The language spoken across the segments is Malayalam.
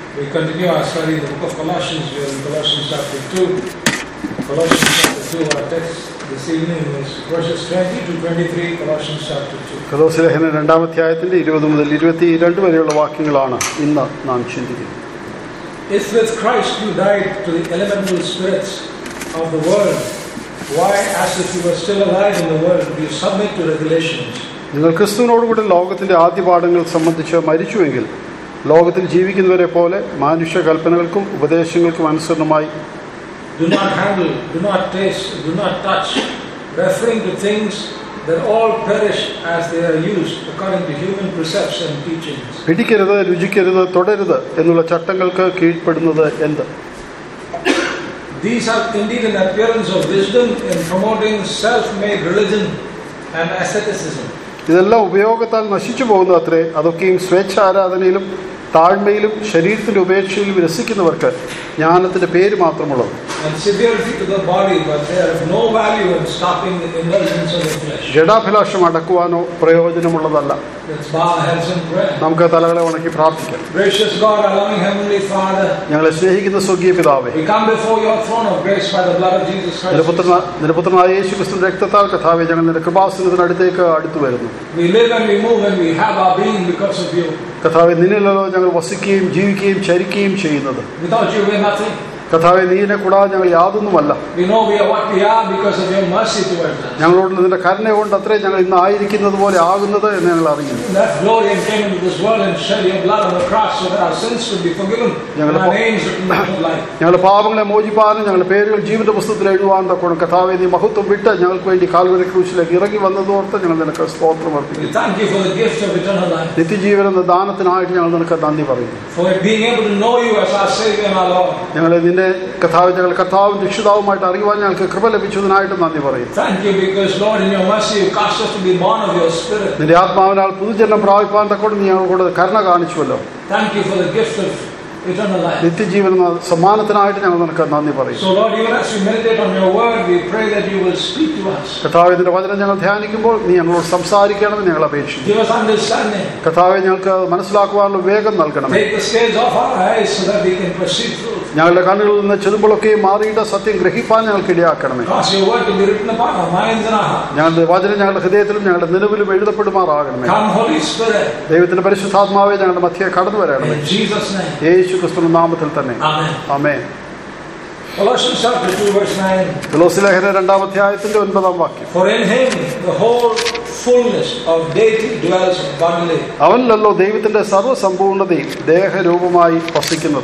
We continue our study in the book of Colossians. We are in Colossians chapter 2. Colossians chapter 2, our text this evening is verses 20 to 23, Colossians chapter 2. കൊലോസ്യലേഖനം 2-ാം അധ്യായത്തിന്റെ 20 മുതൽ 22 വരെയുള്ള വാക്യങ്ങളാണ് ഇന്ന് നാം ചിന്തിക്കുന്നത്. If with Christ you died to the elemental spirits of the world, why, as if you were still alive in the world, do you submit to regulations? നിങ്ങൾ ക്രിസ്തുവിനോടുകൂടി ലോകത്തിന്റെ ആദ്യപാഠങ്ങൾ സംബന്ധിച്ച് മരിച്ചുവെങ്കിൽ ലോകത്തിൽ ജീവിക്കുന്നവരെ പോലെ മാനുഷ്യ കൽപ്പനകൾക്കും ഉപദേശങ്ങൾക്കും അനുസരണമായി do not handle, do not taste, do not touch, referring to things that all perish as they are used according to human precepts and teachings. പിടിക്കരുത്, രുചിക്കരുത്, തുടരുത് എന്നുള്ള ചട്ടങ്ങൾക്ക് കീഴ്പ്പെടുന്നത് എന്ത്? These are indeed an appearance of wisdom in promoting self-made religion and asceticism. ഇതെല്ലാം ഉപയോഗത്താൽ നശിച്ചു പോകുന്ന അത്രേ. അതൊക്കെയും സ്വേച്ഛാരാധനയിലും താഴ്മയിലും ശരീരത്തിന്റെ ഉപേക്ഷയിലും രസിക്കുന്നവർക്ക് ജ്ഞാനത്തിന്റെ പേര് മാത്രമുള്ളത്. ജഡാഭിലാഷം അടക്കുവാനോ പ്രയോജനമുള്ളതല്ല. നമുക്ക് തലകളെ ഉണക്കി പ്രാർത്ഥിക്കാം. ഞങ്ങളെ സ്നേഹിക്കുന്ന സ്വർഗീയ പിതാവേ, നിരപുത്രനായ യേശുക്രിസ്തുവിന്റെ രക്തത്താൽ കർത്താവേ, ഞങ്ങൾ നിന്റെ കൃപാസനത്തിനടുത്തേക്ക് അടുത്തു വരുന്നു. കർത്താവേ, നിന്നിലല്ലോ ഞങ്ങൾ വസിക്കുകയും ജീവിക്കുകയും ചരിക്കുകയും ചെയ്യുന്നത്. കർത്താവേ, നീനെ കൂടാതെ ഞങ്ങൾ യാതൊന്നുമല്ല. ഞങ്ങളോട് നിന്റെ കരുണ കൊണ്ട് അത്രേ ഞങ്ങൾ ഇന്ന് ആയിരിക്കുന്നത് പോലെ ആകുന്നത് എന്ന് ഞങ്ങൾ അറിയുന്നു. ഞങ്ങളുടെ പാപങ്ങളെ മോചിപ്പാനും ഞങ്ങളുടെ പേരുകൾ ജീവന്റെ പുസ്തകത്തിൽ എഴുതുവാൻ തക്കോണം കർത്താവേ, നീ മഹത്വം വിട്ട് ഞങ്ങൾക്ക് വേണ്ടി കാൽവരി ക്രൂശിലേക്ക് ഇറങ്ങി വന്നതോർത്ത് ഞങ്ങൾ നിനക്ക് സ്തോത്രം അർപ്പിക്കുന്നു. നിത്യജീവൻ എന്ന ദാനത്തിനായിട്ട് ഞങ്ങൾ നിനക്ക് നന്ദി പറയുന്നു. ഞങ്ങളെ നിന്റെ കർത്താവ്, ഞങ്ങൾ കർത്താവും രക്ഷിതാവുമായിട്ട് അറിയുവാൻ ഞങ്ങൾക്ക് കൃപ ലഭിച്ചതിനായിട്ട് നന്ദി പറയുന്നു. നിന്റെ ആത്മാവിനാൽ പുതുജന്മം പ്രാപിപ്പാൻ തക്കോട് നീ ഞങ്ങളോട് കരുണ കാണിച്ചുവല്ലോ. നിത്യജീവൻ എന്ന സമ്മാനത്തിനായിട്ട് ഞങ്ങൾ നിനക്ക് നന്ദി പറയുന്നു. കർത്താവേ, നിന്റെ വചനം ഞങ്ങൾ ധ്യാനിക്കുമ്പോൾ നീ ഞങ്ങളോട് സംസാരിക്കണമെന്ന് ഞങ്ങൾ അപേക്ഷിക്കുന്നു. കർത്താവേ, ഞങ്ങൾക്ക് മനസ്സിലാക്കുവാനുള്ള വേഗം നൽകണം. ഞങ്ങളുടെ കണ്ണുകളിൽ നിന്ന് ചെതുമ്പളൊക്കെ മാറിയിട്ട് സത്യം ഗ്രഹിപ്പാൻ ഞങ്ങൾക്ക് ഇടയാക്കണമേ. ഞങ്ങളുടെ വചനം ഞങ്ങളുടെ ഹൃദയത്തിലും ഞങ്ങളുടെ നിലവിലും എഴുതപ്പെടുമാറാകണമേ. ദൈവത്തിന്റെ പരിശുദ്ധാത്മാവെ ഞങ്ങളുടെ മധ്യേ കടന്നു വരണമേ. യേശു ക്രിസ്തുവിന്റെ നാമത്തിൽ തന്നെ ആമേൻ. കൊലോസ്യലേഖനം 2-ാം അധ്യായത്തിന്റെ 9-ാം വാക്യം. അവനിലല്ലോ ദൈവത്തിന്റെ സർവ്വസമ്പൂർണ്ണതയും ദേഹരൂപമായി വസിക്കുന്നത്.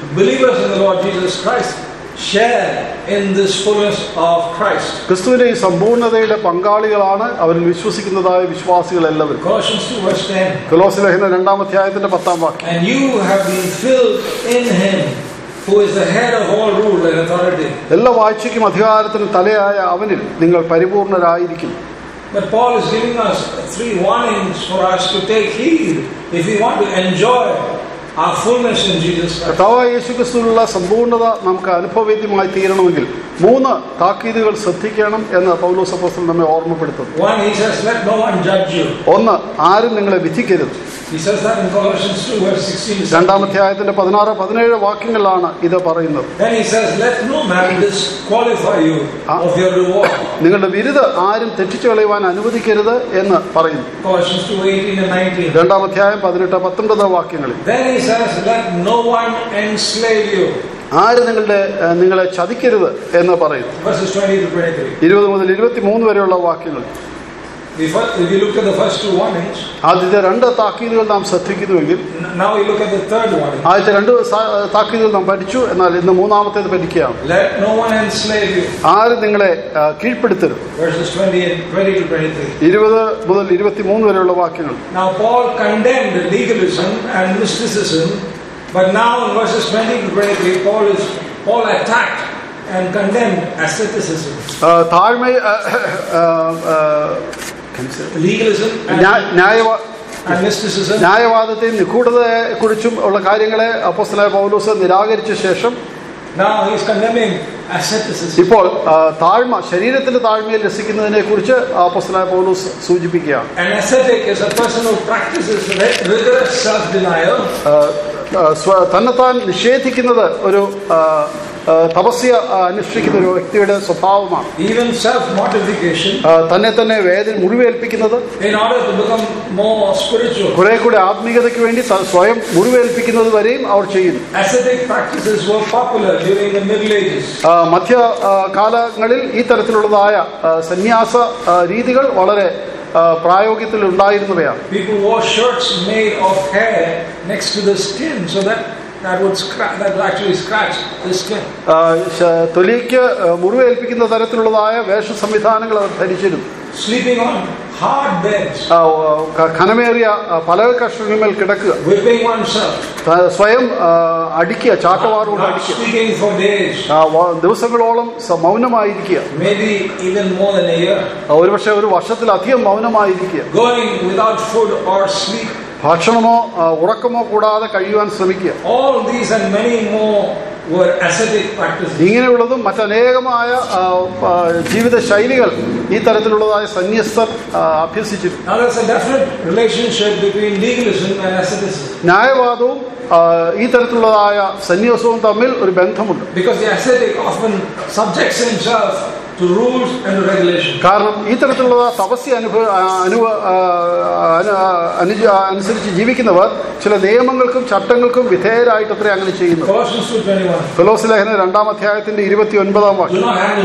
ക്രിസ്തുവിന്റെ ഈ സമ്പൂർണ്ണതയുടെ പങ്കാളികളാണ് അവരിൽ വിശ്വസിക്കുന്നതായ വിശ്വാസികൾ എല്ലാവരും. കൊലോസ്യലേഖനം 2-ാം അധ്യായത്തിന്റെ 10-ാം വാക്യം. എല്ലാ വാഴ്ചയ്ക്കും അധികാരത്തിനും തലയായ അവനിൽ നിങ്ങൾ പരിപൂർണരായിരിക്കുന്നു. But Paul is giving us 3 warnings for us to take heed if we want to enjoy our fullness in Jesus Christ. കർത്താവായ യേശുക്രിസ്തുവിലുള്ള സമ്പൂർണ്ണത നമുക്ക് അനുഭവവേദ്യമായി തീരണമെങ്കിൽ 3 താക്കീതുകൾ ശ്രദ്ധിക്കണം എന്ന് പൗലോസ് അപ്പോസ്തലൻ നമ്മെ ഓർമ്മപ്പെടുത്തുന്നു. One, he says, let no one judge you. 1, ആരും നിങ്ങളെ വിധിക്കരുത്. He says that in Colossians 2 verse 16. 2-ാം അധ്യായത്തിന്റെ 16-17 വാക്യങ്ങളിലാണ് ഇത് പറയുന്നത്. Then he says, let no man disqualify you of your reward. നിങ്ങളുടെ വിരുദ് ആരും തെറ്റിച്ചു കളയുവാൻ അനുവദിക്കരുത് എന്ന് പറയുന്നു. Colossians 2:18 and 19. 2-ാം അധ്യായം 18-19 വാക്യങ്ങളിൽ. Then he says, let no one enslave you. ആര് നിങ്ങളെ ചതിക്കരുത് എന്ന് പറയുന്നു. Verses 20 to 23. 20 മുതൽ 23 വരെയുള്ള വാക്യങ്ങൾ. If you look at the first 2 warnings, ആദ്യത്തെ 2 താക്കീതുകൾ നാം ശ്രദ്ധിക്കുന്നുവെങ്കിൽ, now we look at the third warning. ആദ്യത്തെ 2 താക്കീതുകൾ നാം പഠിച്ചു. എന്നാൽ ഇന്ന് 3-ാമത്തേത് പഠിക്കുകയാണ്. Let no one enslave you. ആരും നിങ്ങളെ കീഴ്പ്പെടുത്തരുത്. Verses 20 to 23. 20 മുതൽ 23 വരെയുള്ള വാക്യങ്ങൾ. Now Paul condemned legalism and mysticism, but now in verses 20 to 23 Paul attacked and condemned asceticism. Legalism and mysticism. ന്യായവാദത്തെയും നിഗൂഢതയെ കുറിച്ചും ഉള്ള കാര്യങ്ങളെ അപ്പോസ്തലനായ പൗലോസ് നിരാകരിച്ച ശേഷം now he is condemning asceticism. ഇപ്പോൾ ശരീരത്തിന്റെ താഴ്മയിൽ രസിക്കുന്നതിനെ കുറിച്ച് അപ്പോസ്തലനായ പൗലോസ് സൂചിപ്പിക്കുകയാണ്. An ascetic is a person who practices rigorous self-denial. തന്നെത്താൻ നിഷേധിക്കുന്നത് ഒരു തപസ്യ അനുഷ്ഠിക്കുന്ന ഒരു വ്യക്തിയുടെ സ്വഭാവമാണ്. തന്നെ തന്നെ വേദന മുറിവേൽപ്പിക്കുന്നത്, കുറെ കൂടെ ആത്മീയതയ്ക്ക് വേണ്ടി സ്വയം മുറിവേൽപ്പിക്കുന്നത് വരെയും അവർ ചെയ്യുന്നു. മധ്യകാലങ്ങളിൽ ഈ തരത്തിലുള്ളതായ സന്യാസ രീതികൾ വളരെ പ്രായോഗികത്തിൽ ഉണ്ടായിരുന്നവയാണ്. തൊലിക്ക് മുറിവേൽപ്പിക്കുന്ന തരത്തിലുള്ളതായ വേഷ സംവിധാനങ്ങൾ അവർ ധരിച്ചിരുന്നു. ഖനമേറിയ പല കഷ്ണങ്ങൾ കിടക്കുക, സ്വയം അടിക്കുക, ചാട്ടവാറുകൊണ്ട് അടിക്കുക, ദിവസങ്ങളോളം മൗനമായിരിക്കുക, ഒരുപക്ഷെ ഒരു വർഷത്തിലധികം മൗനമായിരിക്കുക, ഭക്ഷണമോ ഉറക്കമോ കൂടാതെ കഴിയുവാൻ ശ്രമിക്കുക. ഇങ്ങനെയുള്ളതും മറ്റനേകമായ ജീവിത ശൈലികൾ ഈ തരത്തിലുള്ളതായ സന്യസ്തർ അഭ്യസിച്ചിരുന്നു. ന്യായവാദവും ഈ തരത്തിലുള്ളതായ സന്യാസവും തമ്മിൽ ഒരു ബന്ധമുണ്ട്. കാരണം ഈ തരത്തിലുള്ള തപസ്യ അനുസരിച്ച് ജീവിക്കുന്നവർ ചില നിയമങ്ങൾക്കും ചട്ടങ്ങൾക്കും വിധേയരായിട്ട് അത്രേ അങ്ങനെ ചെയ്യുന്നു. കൊലോസ്യ ലേഖനം 2-ാം അധ്യായത്തിന്റെ 29-ാം വാക്യം,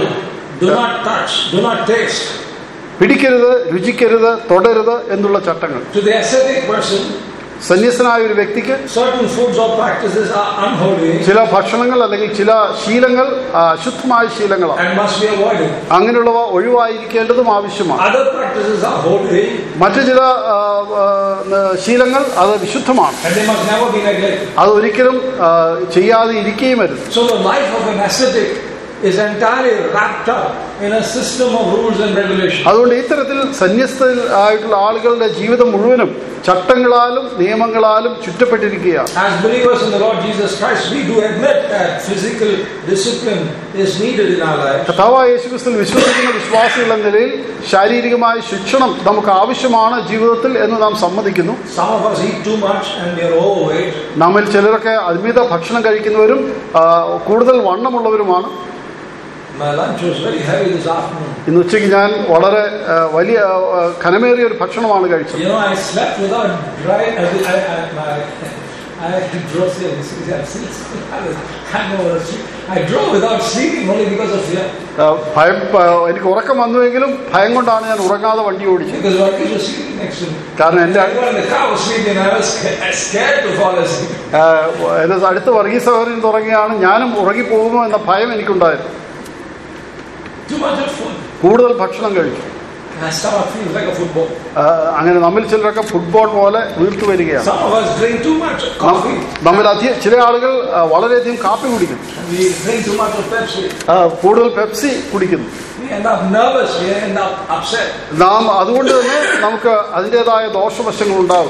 പിടിക്കരുത്, രുചിക്കരുത്, തൊടരുത് എന്നുള്ള ചട്ടങ്ങൾ. സന്യസ്തനായ ഒരു വ്യക്തിക്ക് ചില ഭക്ഷണങ്ങൾ അല്ലെങ്കിൽ ചില ശീലങ്ങൾ അശുദ്ധമായ ശീലങ്ങളാണ്. അങ്ങനെയുള്ളവ ഒഴിവായിരിക്കേണ്ടതും ആവശ്യമാണ്. മറ്റു ചില ശീലങ്ങൾ അത് വിശുദ്ധമാണ്, അത് ഒരിക്കലും ചെയ്യാതെ ഇരിക്കുകയും വരുന്നു. അതുകൊണ്ട് ഇത്തരത്തിൽ സന്യസ്തയിൽ ആയിട്ടുള്ള ആളുകളുടെ ജീവിതം മുഴുവനും ചട്ടങ്ങളാലും നിയമങ്ങളാലും ചുറ്റപ്പെട്ടിരിക്കുകയാണ്. കർത്താവായ യേശുക്രിസ്തുവിൽ വിശ്വസിക്കുന്ന വിശ്വാസികൾ എന്ന നിലയിൽ ശാരീരികമായ ശിക്ഷണം നമുക്ക് ആവശ്യമാണ് ജീവിതത്തിൽ എന്ന് നാം സമ്മതിക്കുന്നു. നമ്മിൽ ചിലരൊക്കെ അമിത ഭക്ഷണം കഴിക്കുന്നവരും കൂടുതൽ വണ്ണമുള്ളവരുമാണ്. ഇന്ന് ഉച്ചയ്ക്ക് ഞാൻ വളരെ വലിയ ഖനമേറിയ ഒരു ഭക്ഷണമാണ് കഴിച്ചത്. ഭയം, എനിക്ക് ഉറക്കം വന്നുവെങ്കിലും ഭയം കൊണ്ടാണ് ഞാൻ ഉറങ്ങാതെ വണ്ടി ഓടിച്ചത്. കാരണം എന്റെ അടുത്ത് വർഗീസ് സഹോദരൻ തുടങ്ങിയാണ്, ഞാനും ഉറങ്ങിപ്പോകുമോ എന്ന ഭയം എനിക്കുണ്ടായിരുന്നു. കൂടുതൽ ഭക്ഷണം കഴിച്ചു. അങ്ങനെ നമ്മിൽ ചിലരൊക്കെ ഫുട്ബോൾ പോലെ വീർത്തു വരികയാണ്. നമ്മിൽ ചില ആളുകൾ വളരെയധികം കാപ്പി കുടിക്കുന്നു, കൂടുതൽ പെപ്സി കുടിക്കുന്നു. നാം അതുകൊണ്ട് തന്നെ നമുക്ക് അതിൻ്റെതായ ദോഷവശങ്ങൾ ഉണ്ടാകും.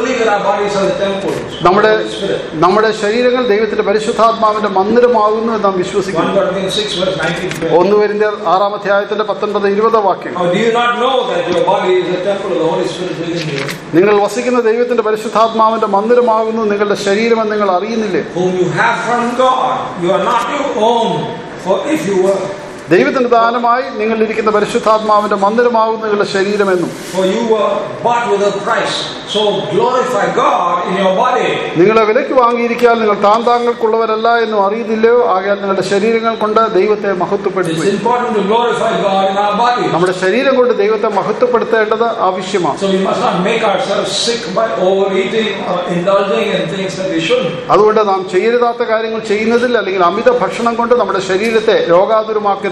നമ്മുടെ ശരീരങ്ങൾ ദൈവത്തിന്റെ പരിശുദ്ധാത്മാവിന്റെ മന്ദിരമാകുന്നു എന്ന് നാം വിശ്വസിക്കുന്നു. 1 കൊരിന്ത്യർ 6-ാം അധ്യായത്തിന്റെ 19-20 വാക്യം, നിങ്ങൾ വസിക്കുന്ന ദൈവത്തിന്റെ പരിശുദ്ധാത്മാവിന്റെ മന്ദിരമാകുന്നു നിങ്ങളുടെ ശരീരമെന്ന് നിങ്ങൾ അറിയുന്നില്ലേ? ദൈവത്തിന്റെ ദാനമായി നിങ്ങളിരിക്കുന്ന പരിശുദ്ധാത്മാവിന്റെ മന്ദിരമാകുന്ന നിങ്ങളുടെ ശരീരമെന്നും, നിങ്ങളെ വിലയ്ക്ക് വാങ്ങിയിരിക്കാൻ നിങ്ങൾ താങ്കൾക്കുള്ളവരല്ല എന്നും അറിയുന്നില്ലയോ? ആകയാൽ നിങ്ങളുടെ ശരീരങ്ങൾ കൊണ്ട് ദൈവത്തെ മഹത്വപ്പെടുത്തുക. നമ്മുടെ ശരീരം കൊണ്ട് ദൈവത്തെ മഹത്വപ്പെടുത്തേണ്ടത് ആവശ്യമാണ്. അതുകൊണ്ട് നാം ചെയ്യരുതാത്ത കാര്യങ്ങൾ ചെയ്യുന്നതിൽ അല്ലെങ്കിൽ അമിത ഭക്ഷണം കൊണ്ട് നമ്മുടെ ശരീരത്തെ രോഗാതുരമാക്കരുത്.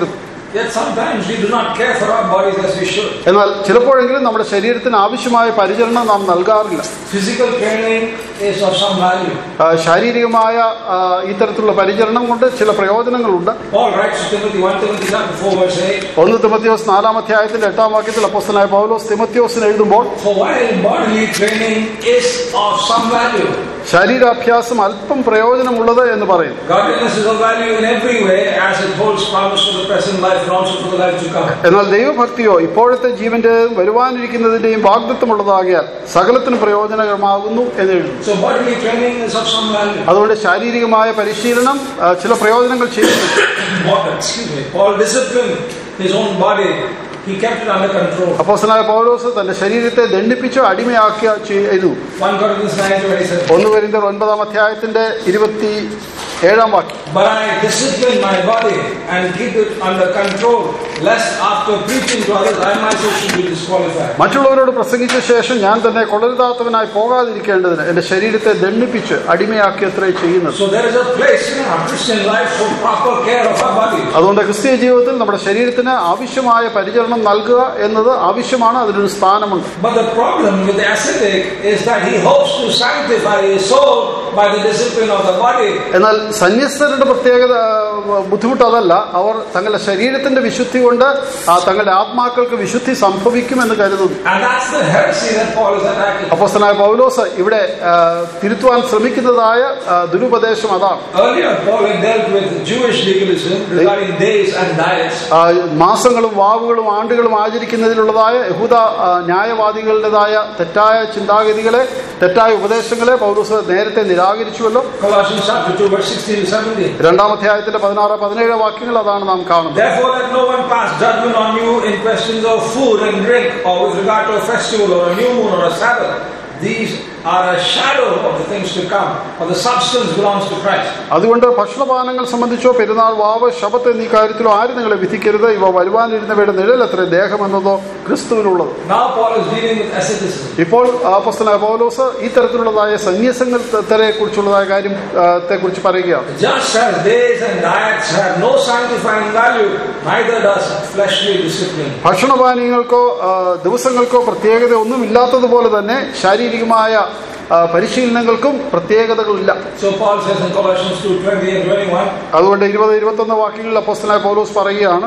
എന്നാൽ ചിലപ്പോഴെങ്കിലും നമ്മുടെ ശരീരത്തിന് ആവശ്യമായ പരിചരണം നാം നൽകാറില്ല. ശാരീരികമായ ഇത്തരത്തിലുള്ള പരിചരണം കൊണ്ട് ചില പ്രയോജനങ്ങളുണ്ട്. 1 തിമോത്തിയോസ് 4-ാം അധ്യായത്തിന്റെ 8-ാം വാക്യത്തിൽ അപ്പോസ്തലനായ പൗലോസ് തിമോത്തിയോസിന് എഴുതുമ്പോൾ, ശരീരാഭ്യാസം അല്പം പ്രയോജനമുള്ളത് എന്ന് പറയുന്നു. എന്നാൽ ദൈവഭക്തിയോ ഇപ്പോഴത്തെ ജീവന്റെയും വരുവാനിരിക്കുന്നതിന്റെയും വാഗ്ദത്തമുള്ളതാകിയാൽ സകലത്തിന് പ്രയോജനകരമാകുന്നു എന്ന് എഴുതുന്നു. അതുകൊണ്ട് ശാരീരികമായ പരിശീലനം ചില പ്രയോജനങ്ങൾ ചെയ്യുന്നു. അപ്പോസ്തലനായ പൗലോസ് തന്റെ ശരീരത്തെ ദണ്ഡിപ്പിച്ച് അടിമയാക്കിയ ചെയ്തു. 1 കൊരിന്ത്യർ 9-ാം അധ്യായത്തിന്റെ 27-ാം വാക്യം. But I discipline my body and keep it under control, lest after preaching to others I myself should be disqualified. മറ്റുള്ളവരോട് പ്രസംഗിച്ച ശേഷം ഞാൻ തന്നെ കൊള്ളരുതാത്തവനായി പോകാതിരിക്കേണ്ടതിന് എന്റെ ശരീരത്തെ ദണ്ഡിപ്പിച്ച് അടിമയാക്കി അത്രേ ചെയ്യുന്നത്. So there is a place in our Christian life for proper care of our body. അതുകൊണ്ട് ക്രിസ്തീയ ജീവിതത്തിൽ നമ്മുടെ ശരീരത്തിന് ആവശ്യമായ പരിചരണം നൽകുക എന്നത് ആവശ്യമാണ്. അതിനൊരു സ്ഥാനമുണ്ട്. But the problem with the ascetic is that he hopes to sanctify his soul by the discipline of the body. എന്നാൽ സന്യസ്തരുടെ പ്രത്യേകത ബുദ്ധിമുട്ട് അതല്ല. അവർ തങ്ങളുടെ ശരീരത്തിന്റെ വിശുദ്ധി കൊണ്ട് തങ്ങളുടെ ആത്മാക്കൾക്ക് വിശുദ്ധി സംഭവിക്കുമെന്ന് കരുതുന്നു. അപ്പോസ്തലനായ പൗലോസ് ഇവിടെ തിരുത്തുവാൻ ശ്രമിക്കുന്നതായ ദുരുപദേശം അതാണ്. മാസങ്ങളും വാവുകളും ആണ്ടുകളും ആചരിക്കുന്നതിലുള്ളതായ യഹൂദ ന്യായവാദികളുടേതായ തെറ്റായ ചിന്താഗതികളെ, തെറ്റായ ഉപദേശങ്ങളെ പൗലോസ് നേരത്തെ നിരാകരിച്ചുവല്ലോ. 2-ാം അധ്യായത്തിന്റെ 16-17 വാക്യങ്ങൾ അതാണ് നാം കാണുന്നത്. Therefore let no one pass judgment on you in questions of food and drink, or with regard to a festival or a new moon or a Sabbath. These are a shadow of the things to come, but the substance belongs to Christ. അതുകൊണ്ട് ഭക്ഷണപാനങ്ങൾ സംബന്ധിച്ചോ പെരുന്നാൾ, വാവ്, ശബത്ത് എന്നീ കാര്യത്തിലോ ആരും നിങ്ങളെ വിധിക്കരുത്. ഇവ വരുവാനിരുന്നവയുടെ നിഴലത്രേ, ദേഹം എന്നതോ ക്രിസ്തുവിനുള്ളത്. Now Paul is dealing with asceticism. ഇപ്പോൾ അപ്പോസ്തലനായ പൗലോസ് ഈ തരത്തിലുള്ളതായ സന്യാസങ്ങളെ കുറിച്ചുള്ളതായ കാര്യത്തെ കുറിച്ച് പറയുകയാണ്. Just as days and diets have no sanctifying value, neither does fleshly discipline. ഭക്ഷണപാനീയങ്ങൾക്കോ ദിവസങ്ങൾക്കോ പ്രത്യേകത ഒന്നുമില്ലാത്തതുപോലെ തന്നെ ശാരീരികമായ പരിശീലനങ്ങൾക്കും പ്രത്യേകതകളില്ല. അതുകൊണ്ട് 20-21 വാക്യങ്ങളിൽ അപ്പോസ്തലനായ പൗലോസ് പറയുകയാണ്,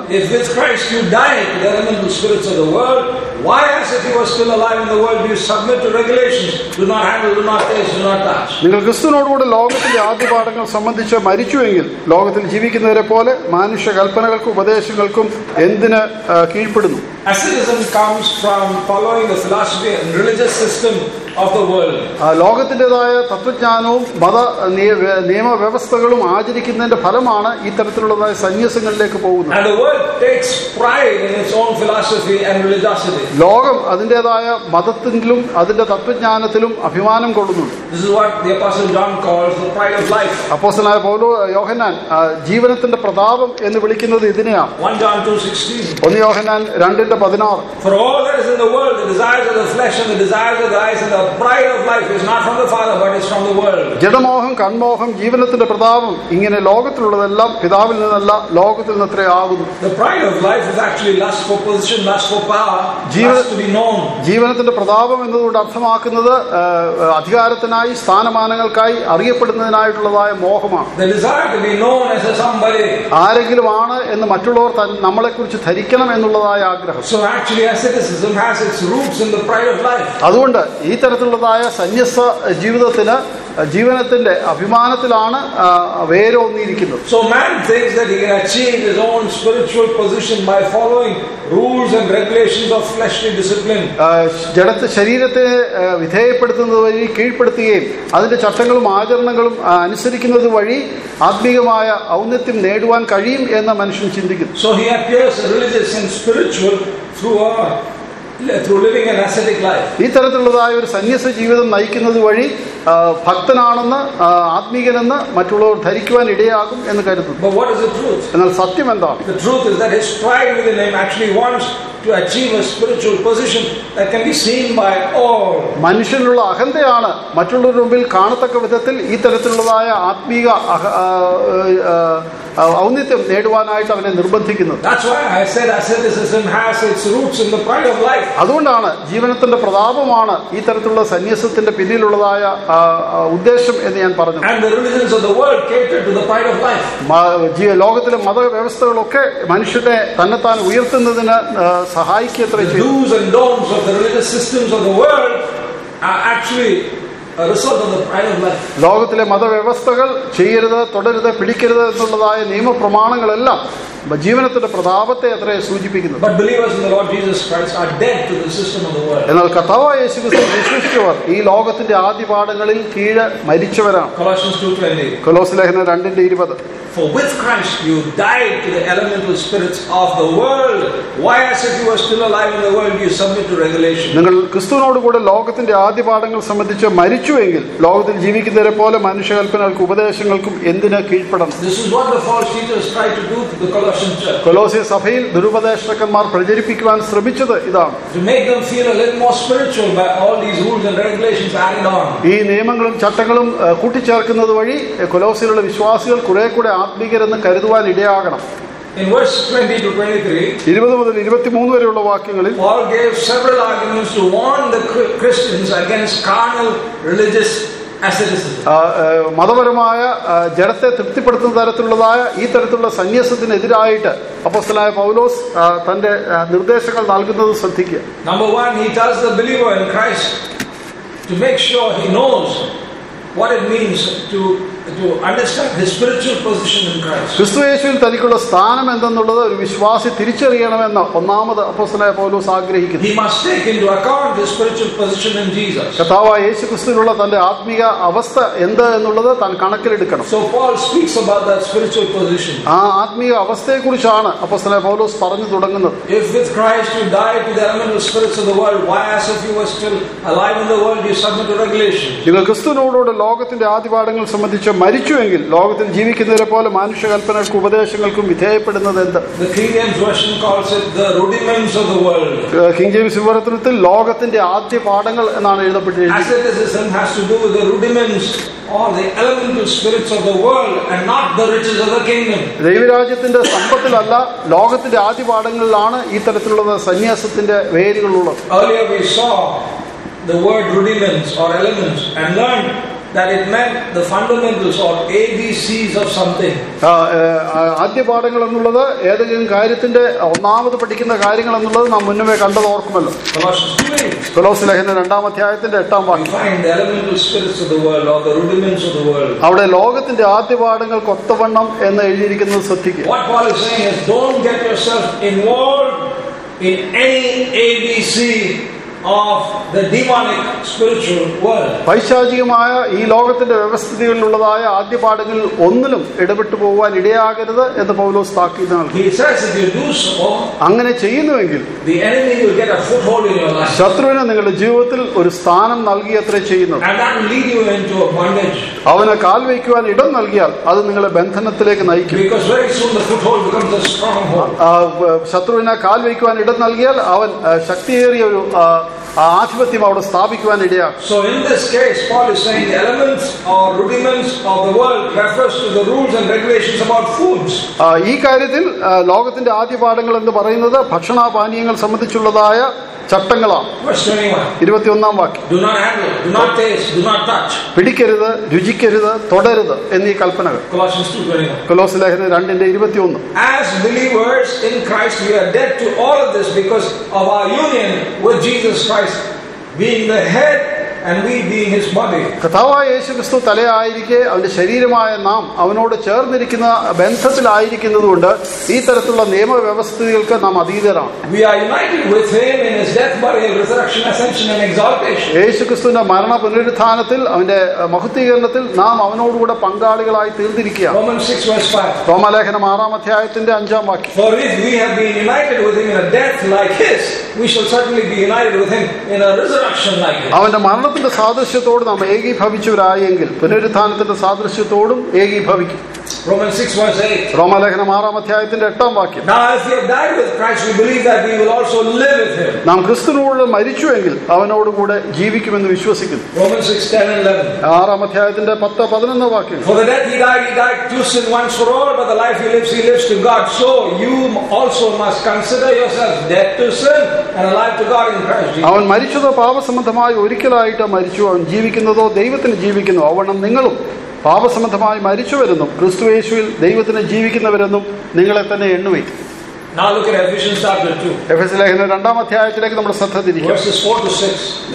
നിങ്ങൾ ക്രിസ്തുവിനോടുകൂടെ ലോകത്തിന്റെ ആദ്യപാഠങ്ങൾ സംബന്ധിച്ച് മരിച്ചുവെങ്കിൽ ലോകത്തിൽ ജീവിക്കുന്നവരെ പോലെ മാനുഷ്യ കൽപ്പനകൾക്കും ഉപദേശങ്ങൾക്കും എന്തിന് കീഴ്പ്പെടുന്നു? Asceticism comes from following the philosophy and religious system of the world. ലോകത്തിൻ്റെതായ തത്വജ്ഞാനവും മത നിയമവ്യവസ്ഥകളും ആചരിക്കുന്നതിന്റെ ഫലമാണ് ഈ തരത്തിലുള്ളതായ സന്യാസങ്ങളിലേക്ക് പോകുന്നത്. And the world takes pride in its own philosophy and religiosity. ലോകം അതിൻ്റെതായ മതത്തിലും അതിന്റെ തത്വജ്ഞാനത്തിലും അഭിമാനം കൊള്ളുന്നുണ്ട്. This is what the Apostle John calls the pride of life. അപ്പോസ്തലനായ യോഹന്നാൻ ജീവനത്തിന്റെ പ്രതാപം എന്ന് വിളിക്കുന്നത് ഇതിനെയാണ്. 1 John 2:16. 1 Yohannan 2:16. For all that is in the world, the desires of the flesh and the desires of the eyes and the pride of life is not from the Father but is from the world. ജഡമോഹം, കൺമോഹം, ജീവനത്തിന്റെ പ്രതാപം ഇങ്ങനെ ലോകത്തിലുള്ളതെല്ലാം പിതാവിൽ നിന്നല്ല ലോകത്തിൽ നിന്നത്രേ ആകുന്നു. The pride of life is actually lust for position, lust for power, lust to be known. ജീവനത്തിന്റെ പ്രതാപം എന്നതുകൊണ്ട് അർത്ഥമാക്കുന്നത് അധികാരത്തിനായി, സ്ഥാനമാനങ്ങൾക്കായി, അറിയപ്പെടുന്നതിനായിട്ടുള്ളതായ മോഹമാണ്. The desire to be known as somebody. ആരെങ്കിലും ആണ് എന്ന് മറ്റുള്ളവർ നമ്മളെ കുറിച്ച് ധരിക്കണം എന്നുള്ളതായ ആഗ്രഹം. So actually asceticism has its roots in the pride of life. അതുകൊണ്ട് ഈ തരത്തിലുള്ളതായ സന്യാസ ജീവിതത്തിന് ജീവനത്തിന്റെ അഭിമാനത്തിലാണ് വേരൂന്നിയിരിക്കുന്നത്. So man thinks that he can achieve his own spiritual position by following rules and regulations of fleshly discipline. ശരീരത്തെ വിധേയപ്പെടുത്തുന്നത് വഴി, കീഴ്പ്പെടുത്തുകയും അതിന്റെ ചട്ടങ്ങളും ആചരണങ്ങളും അനുസരിക്കുന്നത് വഴി ആത്മീയമായ ഔന്നത്യം നേടുവാൻ കഴിയും എന്ന് മനുഷ്യൻ ചിന്തിക്കുന്നു. So he appears religious and spiritual through living an ascetic life. ഈ തരത്തിലുള്ളതായ ഒരു സന്യാസ ജീവിതം നയിക്കുന്നത് വഴി ഭക്തനാണെന്ന്, ആത്മീകനെന്ന് മറ്റുള്ളവർ ധരിക്കുവാൻ ഇടയാകും എന്ന് കരുതുന്നു. But what is the truth? എന്നാൽ സത്യം എന്താണ്? The truth is that his pride within him actually wants to achieve a spiritual position that can be seen by all. മനുഷ്യനുള്ള അഹന്തയാണ് മറ്റുള്ളവരുടെ മുമ്പിൽ കാണത്തക്ക വിധത്തിൽ ഈ തരത്തിലുള്ളതായ ആത്മീക ഔന്നത്യം നേടുവാനായിട്ട് അവനെ നിർബന്ധിക്കുന്നത്. That's why I said asceticism has its roots in the pride of life. അതുകൊണ്ടാണ് ജീവനത്തിന്റെ പ്രതാപമാണ് ഈ തരത്തിലുള്ള സന്യാസത്തിന്റെ പിന്നിലുള്ളതായ ഉദ്ദേശം എന്ന് ഞാൻ പറഞ്ഞു. And the religions of the world cater to the pride of life. ലോകത്തിലെ മതവ്യവസ്ഥകളൊക്കെ മനുഷ്യനെ തന്നെത്താൻ ഉയർത്തുന്നതിന് സഹായിക്കത്രേ ചെയ്യും. The do's and don'ts of the religious systems of the world are actually a result of the pride of life. ലോകത്തിലെ മതവ്യവസ്ഥകൾ ചെയ്യരുത്, തുടരുത്, പിടിക്കരുത് എന്നുള്ളതായ നിയമപ്രമാണങ്ങളെല്ലാം ജീവനത്തിന്റെ പ്രതാപത്തെ അത്രേ സൂചിപ്പിക്കുന്നത്. But believers in the Lord Jesus Christ are dead to the system of the world. എന്നാൽ കർത്താവായ യേശുക്രിസ്തുവിൽ വിശ്വസിച്ചവർ ഈ ലോകത്തിന്റെ ആദ്യപാഠങ്ങളിൽ കീഴ് മരിച്ചവരാണ്. Colossians 2:20. കൊലോസ്യ ലേഖനം 2:20. For with Christ you died to the elemental spirits of the world. Why, as if you were still alive in the world, you submit to regulation? നിങ്ങൾ ക്രിസ്തുവിനോടുകൂടെ ലോകത്തിന്റെ ആദ്യപാഠങ്ങൾ സംബന്ധിച്ച് മരിച്ചുവെങ്കിൽ ലോകത്തിൽ ജീവിക്കുന്നവരെ പോലെ മനുഷ്യകൽപ്പനകൾക്കും ഉപദേശങ്ങൾക്കും എന്തിന് കീഴ്പ്പെടണം? This is what the false teachers tried to do to the Colossian church. കൊലോസ്യ സഭയിൽ ദുരുപദേഷ്ടകന്മാർ പ്രചരിപ്പിക്കുവാൻ ശ്രമിച്ചത് ഇതാണ്. To make them feel a little more spiritual by all these rules and regulations added on. ഈ നിയമങ്ങളും ചട്ടങ്ങളും കൂട്ടിച്ചേർക്കുന്നത് വഴി കൊലോസ്യയിലുള്ള വിശ്വാസികൾ കുറെ കൂടെ ആത്മീകരെന്ന് കരുതുവാൻ ഇടയാകണം. In verse 20 to 23, 20 മുതൽ 23 വരെയുള്ള വാക്യങ്ങളിൽ Paul gave several arguments to warn the Christians against carnal religious asceticism. മതപരമായ ജഡത്തെ തൃപ്തിപ്പെടുത്തുന്ന തരത്തിലുള്ളതായ ഈ തരത്തിലുള്ള സന്യാസത്തിനെതിരായിട്ട് അപ്പോസ്തലനായ പൗലോസ് തന്റെ നിർദ്ദേശങ്ങൾ നൽകുന്നത് ശ്രദ്ധിക്കുക. Number 1, he tells the believer in Christ to make sure he knows what it means to understand his spiritual position in Christ. ക്രിസ്തുയേശുവിൽ തനിക്കുള്ള സ്ഥാനം എന്തെന്നുള്ളത് ഒരു വിശ്വാസി തിരിച്ചറിയണമെന്ന് ഒന്നാമത് അപ്പോസ്തലനായ പൗലോസ് ആഗ്രഹിക്കുന്നു. He must take into account his spiritual position in Jesus. കർത്താവായ യേശുക്രിസ്തുവിലുള്ള തന്റെ ആത്മീക അവസ്ഥ എന്ത് എന്നുള്ളത് താൻ കണക്കിലെടുക്കണം. So Paul speaks about that spiritual position. ആ ആത്മീക അവസ്ഥയെക്കുറിച്ചാണ് അപ്പോസ്തലനായ പൗലോസ് പറഞ്ഞു തുടങ്ങുന്നത്. If with Christ you died to the elemental spirits of the world, why, as if you were still alive in the world, you submit to regulation? നിങ്ങൾ ക്രിസ്തുവിനോടുകൂടെ ലോകത്തിന്റെ ആദ്യപാഠങ്ങൾ സംബന്ധിച്ച് മരിച്ചുവെങ്കിൽ ലോകത്തിൽ ജീവിക്കുന്നവരെ പോലെ മനുഷ്യകൽപ്പനകൾക്കും ഉപദേശങ്ങൾക്കും വിധേയപ്പെടുന്നത് എന്ത്? The King James version calls it the rudiments of the world. King James വിവർത്തനത്തിൽ ലോകത്തിന്റെ ആദ്യ പാഠങ്ങൾ എന്നാണ് എഴുതപ്പെട്ടിരിക്കുന്നത്. Asceticism has to do with the rudiments or the elemental spirits of the world and not the riches of the kingdom. ദൈവരാജ്യത്തിന്റെ സമ്പത്തിലല്ല, ലോകത്തിന്റെ ആദ്യ പാഠങ്ങളിലാണ് ഈ തരത്തിലുള്ള സന്യാസത്തിന്റെ വേരുകളുള്ളത്. Earlier we saw the word rudiments or elements and learned that it meant the fundamentals or ABCs of something. ആദ്യ പാഠങ്ങൾ എന്നുള്ളത് ഏതെങ്കിലും കാര്യത്തിന്റെ ഒന്നാമത് പഠിക്കുന്ന കാര്യങ്ങൾ എന്നുള്ളത് നാം മുന്നമേ കണ്ടത് ഓർക്കുമല്ലോ. കൊലോസ്യ ലേഖനം 2-ാം അധ്യായത്തിന്റെ 8-ാം വാക്യം. അവിടെ ലോകത്തിന്റെ ആദ്യ പാഠങ്ങൾക്ക് ഒത്തവണ്ണം എന്ന് എഴുതിയിരിക്കുന്നത് ശ്രദ്ധിക്കുക. What Paul is saying is, don't get yourself involved in any ABC of the demonic spiritual world. പൈശാചികമായ ഈ ലോകത്തിന്റെ വ്യവസ്ഥിതികളിലുള്ളതായ ആദ്യ പാഠങ്ങളിൽ ഒന്നിലും ഇടപെട്ടു പോകുവാൻ ഇടയാകരുത് എന്ന് പൗലോസ് താക്കീത് നൽകി. He says if you do so, അങ്ങനെ ചെയ്യുന്നുവെങ്കിൽ the enemy will get a foothold in your life. ശത്രുവിന് നിങ്ങളുടെ ജീവിതത്തിൽ ഒരു സ്ഥാനം നൽകി അത്രേ ചെയ്യുന്നത്. And that will lead you into a bondage. അവന് കാൽ വയ്ക്കുവാൻ ഇടം നൽകിയാൽ അത് നിങ്ങളെ ബന്ധനത്തിലേക്ക് നയിക്കും. Because very soon the foothold becomes a stronghold. ശത്രുവിനെ കാൽ വയ്ക്കുവാൻ ഇടം നൽകിയാൽ അവൻ ശക്തിയേറിയ ഒരു ആധിപത്യം അവിടെ സ്ഥാപിക്കുവാൻ ഇടയാകും. So in this case, Paul is saying the elements or rudiments of the world refers to the rules and regulations about foods. ഈ കാര്യത്തിൽ ലോകത്തിന്റെ ആദ്യ പാഠങ്ങൾ എന്ന് പറയുന്നത് ഭക്ഷണപാനീയങ്ങൾ സംബന്ധിച്ചുള്ളതായ ചട്ടങ്ങളാണ്. 21-ാം വാക്യം. Do not handle, do not taste, do not touch. പിടിക്കരുത്, രുചിക്കരുത്, തുടരുത് എന്നീ കൽപ്പനകൾ. Colossians 2:21. കൊലോസ്യ ലേഖനം 2:21. As believers in Christ, we are dead to all of this because of our union with Jesus Christ, being the head and we being his body. കർത്താവായ യേശുക്രിസ്തു തലയായിരിക്കെ അവന്റെ ശരീരമായ നാം അവനോട് ചേർന്നിരിക്കുന്ന ബന്ധത്തിലായിരിക്കുന്നതുകൊണ്ട് ഈ തരത്തിലുള്ള നിയമവ്യവസ്ഥകൾക്ക് നാം അതീതരാണ്. We are united with him in his death, burial, resurrection, ascension and exaltation. യേശുക്രിസ്തുവിന്റെ മരണ പുനരുത്ഥാനത്തിൽ അവന്റെ മഹത്വീകരണത്തിൽ നാം അവനോടുകൂടെ പങ്കാളികളായി തീർന്നിരിക്കുകയാണ്. Romans 6:5. റോമാലേഖനം 6-ാം അധ്യായത്തിന്റെ 5-ാം വാക്യം. For if we have been united with him in a death like his, we shall certainly be united with him in a resurrection like his. അവന്റെ മരണത്തിന്റെ സാദൃശ്യത്തോട് നാം ഏകീഭവിച്ചവരായെങ്കിൽ പുനരുത്ഥാനത്തിന്റെ സാദൃശ്യത്തോടും ഏകീഭവിക്കും. Romans 6:8. റോമാലേഖനം 6-ാം അധ്യായത്തിന്റെ 8-ാം വാക്യം. Now as we have died with Christ, we believe that we will also live with him. നാം ക്രിസ്തുവിനോട് മരിച്ചുവെങ്കിൽ അവനോടുകൂടെ ജീവിക്കുമെന്ന് വിശ്വസിക്കുന്നു. Romans 6:10-11. 6-ാം അധ്യായത്തിന്റെ 10-11 വാക്യം. For the death he died to sin once for all, but the life he lives to God. So you also must consider yourselves dead to sin and alive to God in Christ Jesus. അവൻ മരിച്ചതോ പാപസംബന്ധമായി ഒരിക്കലായിട്ട് മരിച്ചു, അവൻ ജീവിക്കുന്നതോ ദൈവത്തിന് ജീവിക്കുന്നു. അവണ്ണം നിങ്ങളും പാപസംബന്ധമായി മരിച്ചുവരെന്നും ക്രിസ്തുയേശുവിൽ ദൈവത്തിന് ജീവിക്കുന്നവരെന്നും നിങ്ങളെ തന്നെ എണ്ണുവയ്ക്കും. Now look at Ephesians chapter 2. എഫെസ്യ ലേഖനം 2-ാം അധ്യായത്തിലേക്ക് നമ്മുടെ ശ്രദ്ധ തിരിക്കുക. Verses 4 to 6.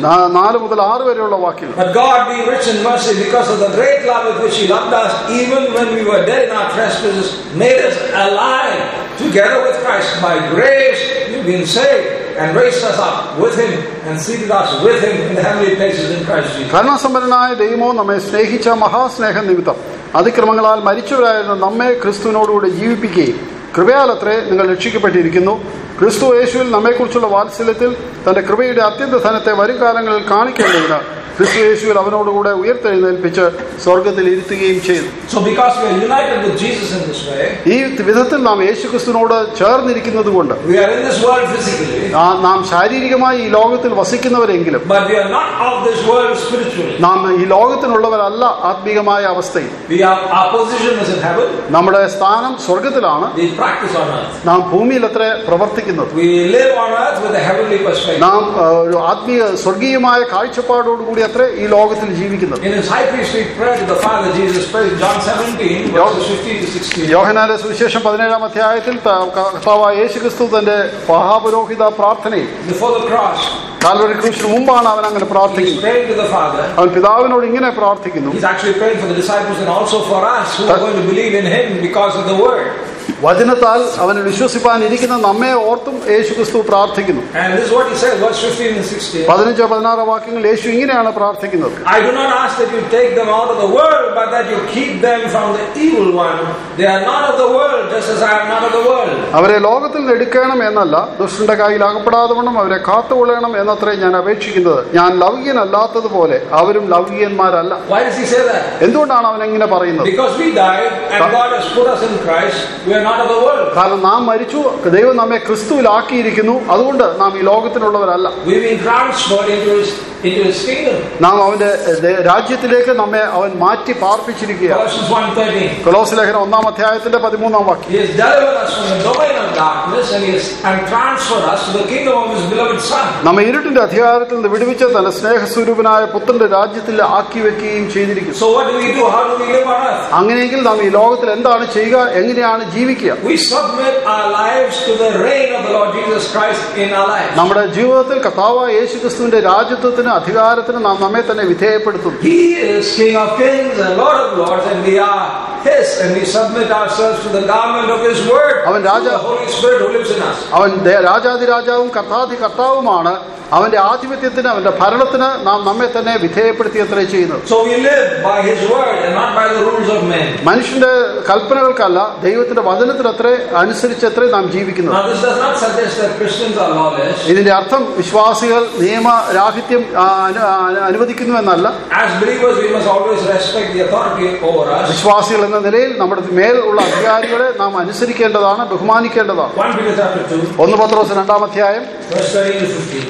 4 മുതൽ 6 വരെയുള്ള വാക്യങ്ങൾ. But God be rich in mercy because of the great love with which He loved us, even when we were dead in our trespasses, made us alive together with Christ. By grace you've been saved, and raised us up with Him and seated us with Him in the heavenly places in Christ Jesus. കരുണാസമ്പന്നനായ ദൈവമോ നമ്മെ സ്നേഹിച്ച മഹാസ്നേഹ നിമിത്തം അതിക്രമങ്ങളാൽ മരിച്ചവരായിരുന്ന നമ്മെ ക്രിസ്തുവിനോടുകൂടി ജീവിപ്പിക്കുകയും കൃപയാലത്രേ നിങ്ങൾ രക്ഷിക്കപ്പെട്ടിരിക്കുന്നു. ക്രിസ്തു യേശുവിൽ നമ്മെക്കുറിച്ചുള്ള വാത്സല്യത്തിൽ തന്റെ കൃപയുടെ അത്യന്ത ധനത്തെ വരും കാലങ്ങളിൽ കാണിക്കേണ്ടതിന് ക്രിസ്തു യേശുവിൽ അവനോടുകൂടെ ഉയർത്തെഴുന്നേൽപ്പിച്ച് സ്വർഗ്ഗത്തിൽ ഇരുത്തുകയും ചെയ്തു. So because we are united with Jesus in this way, ഈ വിധത്തിൽ നാം യേശു ക്രിസ്തുവിനോട് ചേർന്നിരിക്കുന്നത് കൊണ്ട് we are in this world physically, നാം ശാരീരികമായി ഈ ലോകത്തിൽ വസിക്കുന്നവരെങ്കിലും but we are not of this world spiritually. നാം ഈ ലോകത്തിനുള്ളവരല്ല ആത്മീകമായ അവസ്ഥയിൽ. Our position is in heaven. നമ്മുടെ സ്ഥാനം സ്വർഗ്ഗത്തിലാണ്. We practice on earth. നാം ഭൂമിയിലത്രേ പ്രവർത്തിക്കുന്നത്. We live on earth with a heavenly perspective. നാം ഒരു ആത്മീയ സ്വർഗീയമായ കാഴ്ചപ്പാടോടുകൂടി അത്രേ ഈ ലോകത്തിൽ ജീവിക്കുന്നത്. In his high priestly prayer to the Father, Jesus prayed John 17 verses 15 to 16. യോഹന്നാന്റെ സുവിശേഷം 17-ാം അധ്യായത്തിൽ കർത്താവായ യേശുക്രിസ്തു തന്റെ മഹാപുരോഹിത പ്രാർത്ഥനയിൽ before the cross, കാൽവരി ക്രൂശിന് മുമ്പാണ് അവൻ അങ്ങനെ പ്രാർത്ഥിക്കുന്നത്. he's praying to the Father. അവൻ പിതാവിനോട് ഇങ്ങനെ പ്രാർത്ഥിക്കുന്നു. He's actually praying for the disciples and also for us who are going to believe in him because of the word. വചനത്താൽ അവനെ വിശ്വസിപ്പാൻ ഇരിക്കുന്ന നമ്മെ ഓർത്തും യേശുക്രിസ്തു പ്രാർത്ഥിക്കുന്നു. And this is what he says, verse 15 and 16. 15-16 വാക്യങ്ങൾ യേശു ഇങ്ങനെയാണ് പ്രാർത്ഥിക്കുന്നത്. I do not ask that you take them out of the world, but that you keep them from the evil one. They are not of the world, just as I am not of the world. അവരെ ലോകത്തിൽ നിന്ന് എടുക്കണം എന്നല്ല, ദുഷ്ടന്റെ കയ്യിൽ അകപ്പെടാതെ വണ്ണം അവരെ കാത്തുകൊള്ളണം എന്നത്രേ ഞാൻ അപേക്ഷിക്കുന്നത്. ഞാൻ ലൗകികനല്ലാത്തതുപോലെ അവരും ലൗകികന്മാരല്ല. Why does he say that? എന്തുകൊണ്ടാണ് അവൻ ഇങ്ങനെ പറയുന്നത്? Because we died and God has put us in Christ. We are not of the world. കാരണം നാം മരിച്ചു, ദൈവം നമ്മെ ക്രിസ്തുവിലാക്കിയിരിക്കുന്നു. അതുകൊണ്ട് നാം ഈ ലോകത്തിനുള്ളവരല്ല. We've been transferred into his kingdom. നാം അവന്റെ രാജ്യത്തിലേക്ക് നമ്മെ അവൻ മാറ്റി പാർപ്പിച്ചിരിക്കുകയാണ്. Colossians 1:13. കൊലോസ്യ ലേഖനം 1-ാം അധ്യായത്തിന്റെ 13-ാം വാക്യം. He has delivered us from the domain of darkness and transferred us to the kingdom of his beloved Son. നമ്മെ ഇരുട്ടിന്റെ അധികാരത്തിൽ നിന്ന് വിടുവിച്ച് തന്റെ സ്നേഹസ്വരൂപനായ പുത്രന്റെ രാജ്യത്തിൽ ആക്കി വെക്കുകയും ചെയ്തിരിക്കുന്നു. So what do we do? How do we live on earth? അങ്ങനെയെങ്കിൽ നാം ഈ ലോകത്തിൽ എന്താണ് ചെയ്യുക, എങ്ങനെയാണ് ജീവിക്കുക? We submit our lives to the reign of the Lord Jesus Christ in our lives. നമ്മുടെ ജീവിതത്തിൽ കർത്താവായ യേശുക്രിസ്തുവിന്റെ രാജ്യത്വത്തിന് അധികാരത്തിന് നാം നമ്മെ തന്നെ വിധേയപ്പെടുത്തുന്നു. He is King of Kings and Lord of Lords, and we are His, and we submit ourselves to the government of His Word, the Holy Spirit who lives in us. അവൻ രാജാതിരാജാവും കർത്താധികർത്താവുമാണ്. അവന്റെ ആധിപത്യത്തിന്, അവന്റെ ഭരണത്തിന് നാം നമ്മെ തന്നെ വിധേയപ്പെടുത്തിയത്രേ ചെയ്യുന്നത്. So we live by His word and not by the rules of men. മനുഷ്യന്റെ കൽപ്പനകൾക്കല്ല, ദൈവത്തിന്റെ വചനത്തിനത്രേ അനുസരിച്ചത്രേ നാം ജീവിക്കുന്നത്. Now this does not suggest that Christians are lawless. ഇതിന്റെ അർത്ഥം വിശ്വാസികൾ നിയമരാഹിത്യം അനുവദിക്കുന്നു എന്നല്ല. As believers we must always respect the authority over us. വിശ്വാസികൾ എന്ന നിലയിൽ നമ്മുടെ മേൽ ഉള്ള അധികാരികളെ നാം അനുസരിക്കേണ്ടതാണ്, ബഹുമാനിക്കേണ്ടതാണ്. 1 Peter chapter 2. 1 പത്രോസ് 2-ാം അധ്യായം verse 13 to 15.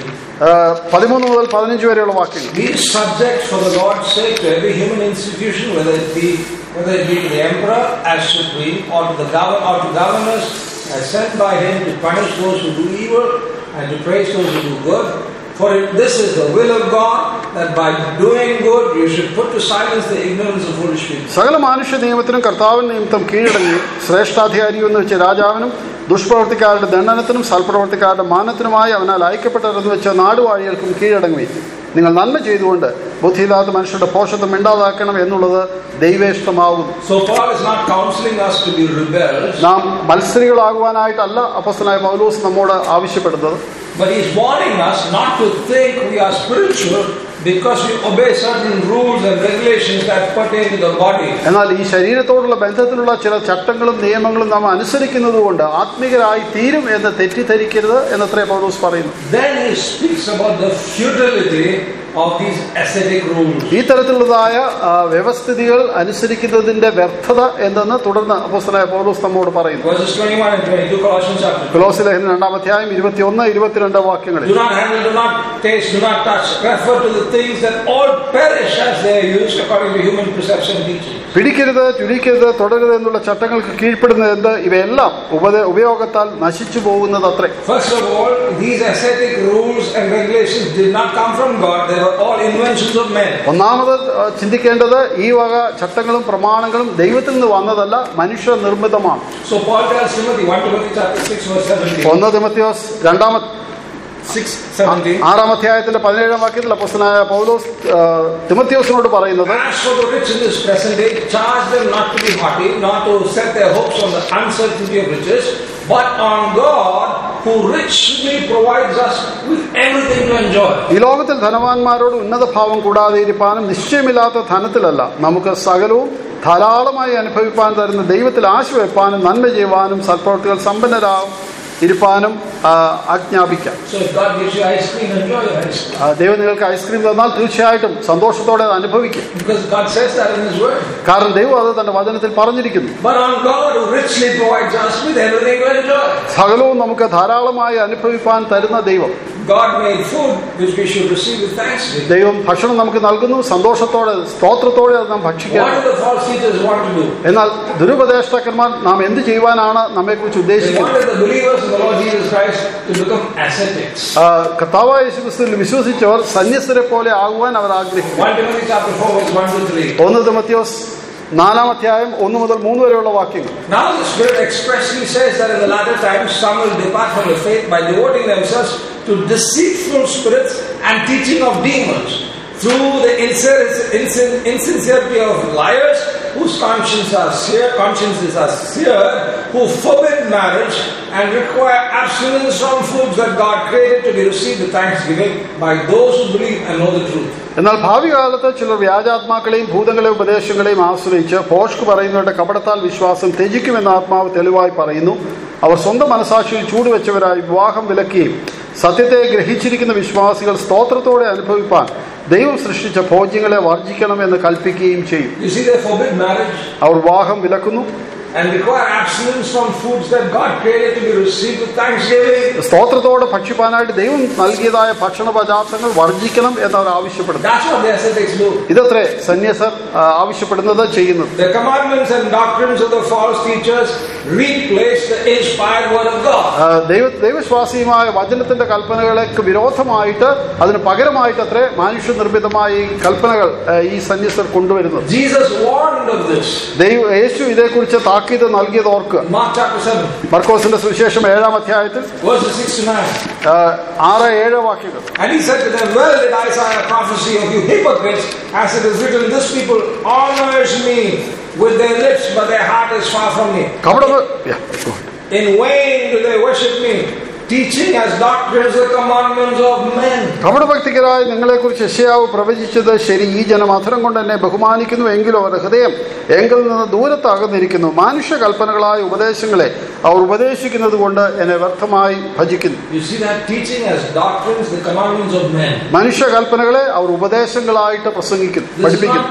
13 മുതൽ 15 വരെയുള്ള വാക്യങ്ങൾ. Be subject for the Lord's sake to every human institution, whether it be to the emperor as supreme, or to governors as sent by him to punish those who do evil and to praise those who do good. For this is the will of God, that by doing good you should put to silence the ignorance of foolish people. സകല മനുഷ്യ നിയമത്തിനും കർത്താവിന്റെ നിമിത്തം കീഴടങ്ങി ശ്രേഷ്ഠാധികാരി എന്ന് വെച്ച രാജാവിനും ദുഷ്പ്രവർത്തിക്കാരുടെ ദണ്ഡനത്തിനും സൽപ്രവർത്തിക്കാരുടെ മാനത്തിനുമായി അവനാൽ അയക്കപ്പെട്ടതെന്ന് വെച്ച നാടുവാഴികൾക്കും കീഴടങ്ങി നിങ്ങൾ നന്മ ചെയ്തുകൊണ്ട് ബുദ്ധിയില്ലാത്ത മനുഷ്യരുടെ പോഷത്വം ഉണ്ടാതാക്കണം എന്നുള്ളത് ദൈവേഷ്ടമാകുന്നു. നാം മത്സരികളാകുവാനായിട്ടല്ല അപ്പോസ്തലനായ പൗലോസ് നമ്മോട് ആവശ്യപ്പെടുന്നത്. But he is warning us not to think we are spiritual because we obey certain rules and regulations that pertain to the body. എന്നാൽ ഈ ശരീരത്തോടുള്ള ബന്ധത്തിലുള്ള ചില ചട്ടങ്ങളും നിയമങ്ങളും നാം അനുസരിക്കുന്നതുകൊണ്ട് ആത്മീയരായി തീരും എന്ന് തെറ്റിദ്ധരിക്കരുത് എന്നത്രേ പൗലോസ് പറയുന്നു. Then he speaks about the futility of these ascetic rules. ഈ തരത്തിലുള്ളതായ വ്യവസ്ഥിതികൾ അനുസരിക്കുന്നതിന്റെ വ്യർത്ഥത എന്തെന്ന് തുടർന്ന് അപ്പോസ്തലനായ പൗലോസ് നമ്മോട് പറയുന്നു. Verses 21 and 22 Colossians chapter 2. കൊലോസ്യ ലേഖനം 2-ാം അധ്യായം 21-22 വാക്യങ്ങളിൽ. Do not handle, do not taste, do not touch. Refer to the things that all perish as they are used according to human perception and teaching. പിടിക്കരുത്, ചുഴിക്കരുത്, തുടരുത് എന്നുള്ള ചട്ടങ്ങൾക്ക് കീഴ്പ്പെടുന്നത് എന്ത്? ഇവയെല്ലാം ഉപയോഗത്താൽ നശിച്ചു പോകുന്നത് അത്രേ. First of all, these ascetic rules and regulations did not come from God. They were all inventions of men. ഒന്നാമത് ചിന്തിക്കേണ്ടത് ഈ വക ചട്ടങ്ങളും പ്രമാണങ്ങളും ദൈവത്തിൽ നിന്ന് വന്നതല്ല, മനുഷ്യ നിർമ്മിതമാണ്. So Paul tells Timothy, 1 Timothy chapter 6 verse 17. 1 തിമോഥെയോസ് 6:17 അധ്യായത്തിന്റെ 17 വാക്യത്തിൽ അപ്പോസ്തലനായ പൗലോസ് തിമോഥെയോസിനോട് പറയുന്നത്, As for the rich in this present day, charge them not to be haughty, not to set their hopes on the uncertainty of riches, but on God who richly provides us with everything to enjoy. ഈ ലോകത്തിൽ ധനവാന്മാരോട് ഉന്നത ഭാവം കൂടാതെ ഇരിപ്പാനും നിശ്ചയമില്ലാത്ത ധനത്തിലല്ല, നമുക്ക് സകലവും ധാരാളമായി അനുഭവിപ്പാൻ തരുന്ന ദൈവത്തിൽ ആശ്രയിപ്പാനും നന്മ ചെയ്യുവാനും സൽപ്രവൃത്തികൾ സമ്പന്നരാകും ഇരുപ്പാനും ആജ്ഞാപിക്കാം. ദൈവം നിങ്ങൾക്ക് ഐസ്ക്രീം തന്നാൽ തീർച്ചയായിട്ടും സന്തോഷത്തോടെ അത് അനുഭവിക്കും. കാരണം ദൈവം അത് തന്റെ വചനത്തിൽ പറഞ്ഞിരിക്കുന്നു. സകലവും നമുക്ക് ധാരാളമായി അനുഭവിപ്പാൻ തരുന്ന ദൈവം, ദൈവം ഭക്ഷണം നമുക്ക് നൽകുന്നു, സന്തോഷത്തോടെ സ്തോത്രത്തോടെ അത് നാം ഭക്ഷിക്കണം. എന്നാൽ ദുരുപദേഷ്ടാക്കന്മാർ നാം എന്ത് ചെയ്യുവാനാണ് നമ്മെക്കുറിച്ച് ഉദ്ദേശിക്കുന്നത്? കർത്താവായ യേശുക്രിസ്തുവിൽ വിശ്വസിച്ചവർ സന്യസ്തരെ പോലെ ആകുവാൻ അവർ ആഗ്രഹിക്കുന്നു. 1 തിമോഥെയോസ് 4 അധ്യായം 1 മുതൽ 3 വരെയുള്ള വാക്യങ്ങൾ. Now the Spirit expressly says that in the latter times some will depart from the faith by devoting themselves to deceitful spirits and teaching of demons, through the insincerity of liars, whose consciences are seared, who forbid marriage and require abstinence from foods that God created to be received with thanksgiving by those who believe and know the truth. എന്നാൽ ഭാവി കാലത്ത് ചിലർ വ്യാജാത്മാക്കളെയും ഭൂതങ്ങളെയും ഉപദേശങ്ങളെയും ആശ്രയിച്ച് ഭോഷ്ക് പറയുന്നവരുടെ കപടത്താൽ വിശ്വാസം ത്യജിക്കുമെന്ന് ആത്മാവ് തെളിവായി പറയുന്നു. അവർ സ്വന്തം മനസാക്ഷിയിൽ ചൂടുവെച്ചവരായി വിവാഹം വിലക്കുകയും സത്യത്തെ ഗ്രഹിച്ചിരിക്കുന്ന വിശ്വാസികൾ സ്തോത്രത്തോടെ അനുഭവിപ്പാൻ ദൈവം സൃഷ്ടിച്ച ഭോജ്യങ്ങളെ വർജിക്കണമെന്ന് കൽപ്പിക്കുകയും ചെയ്യും. അവർ വിവാഹം വിലക്കുന്നു, സ്തോത്രത്തോടെ ഭക്ഷിപ്പാനായിട്ട് ദൈവം നൽകിയതായ ഭക്ഷണ പദാർത്ഥങ്ങൾ വർജിക്കണം എന്നവർ ആവശ്യപ്പെടുന്നു. ഇതത്രേ സന്യാസർ ആവശ്യപ്പെടുന്നത്, ചെയ്യുന്നത്. ദൈവവിശ്വാസിയുമായ വചനത്തിന്റെ കൽപ്പനകൾക്ക് വിരോധമായിട്ട്, അതിന് പകരമായിട്ട് അത്രേ മനുഷ്യനിർമ്മിതമായ ഈ കൽപ്പനകൾ ഈ സന്യാസർ കൊണ്ടുവരുന്നത്. യേശു ഇതേക്കുറിച്ച് താക്കീത് നൽകിയത് ഓർക്കുക. മർക്കോസിന്റെ സുവിശേഷം 7 അധ്യായത്തിൽ 6-7 വാക്യങ്ങൾ. And he said to them, well did Isaiah prophesy of you hypocrites, as it is written, this people honors me with their lips, but their heart is far from me. In vain do they worship me, teaching as doctrines the commandments of men. കപടഭക്തികരായ നിങ്ങളെക്കുറിച്ച് യെശയ്യാവ് പ്രവചിച്ചത് ശരി. ഈ ജനം അധരം കൊണ്ട് എന്നെ ബഹുമാനിക്കുന്നു, എങ്കിലും അവരുടെ ഹൃദയം എങ്കിൽ നിന്ന് ദൂരത്താകുന്നിരിക്കുന്നു. മനുഷ്യ കൽപ്പനകളായ ഉപദേശങ്ങളെ അവർ ഉപദേശിക്കുന്നത് കൊണ്ട് എന്നെ വ്യർത്ഥമായി ഭജിക്കുന്നു. മനുഷ്യ കൽപ്പനകളെ അവർ ഉപദേശങ്ങളായിട്ട് പ്രസംഗിക്കുന്നു, പഠിപ്പിക്കുന്നു.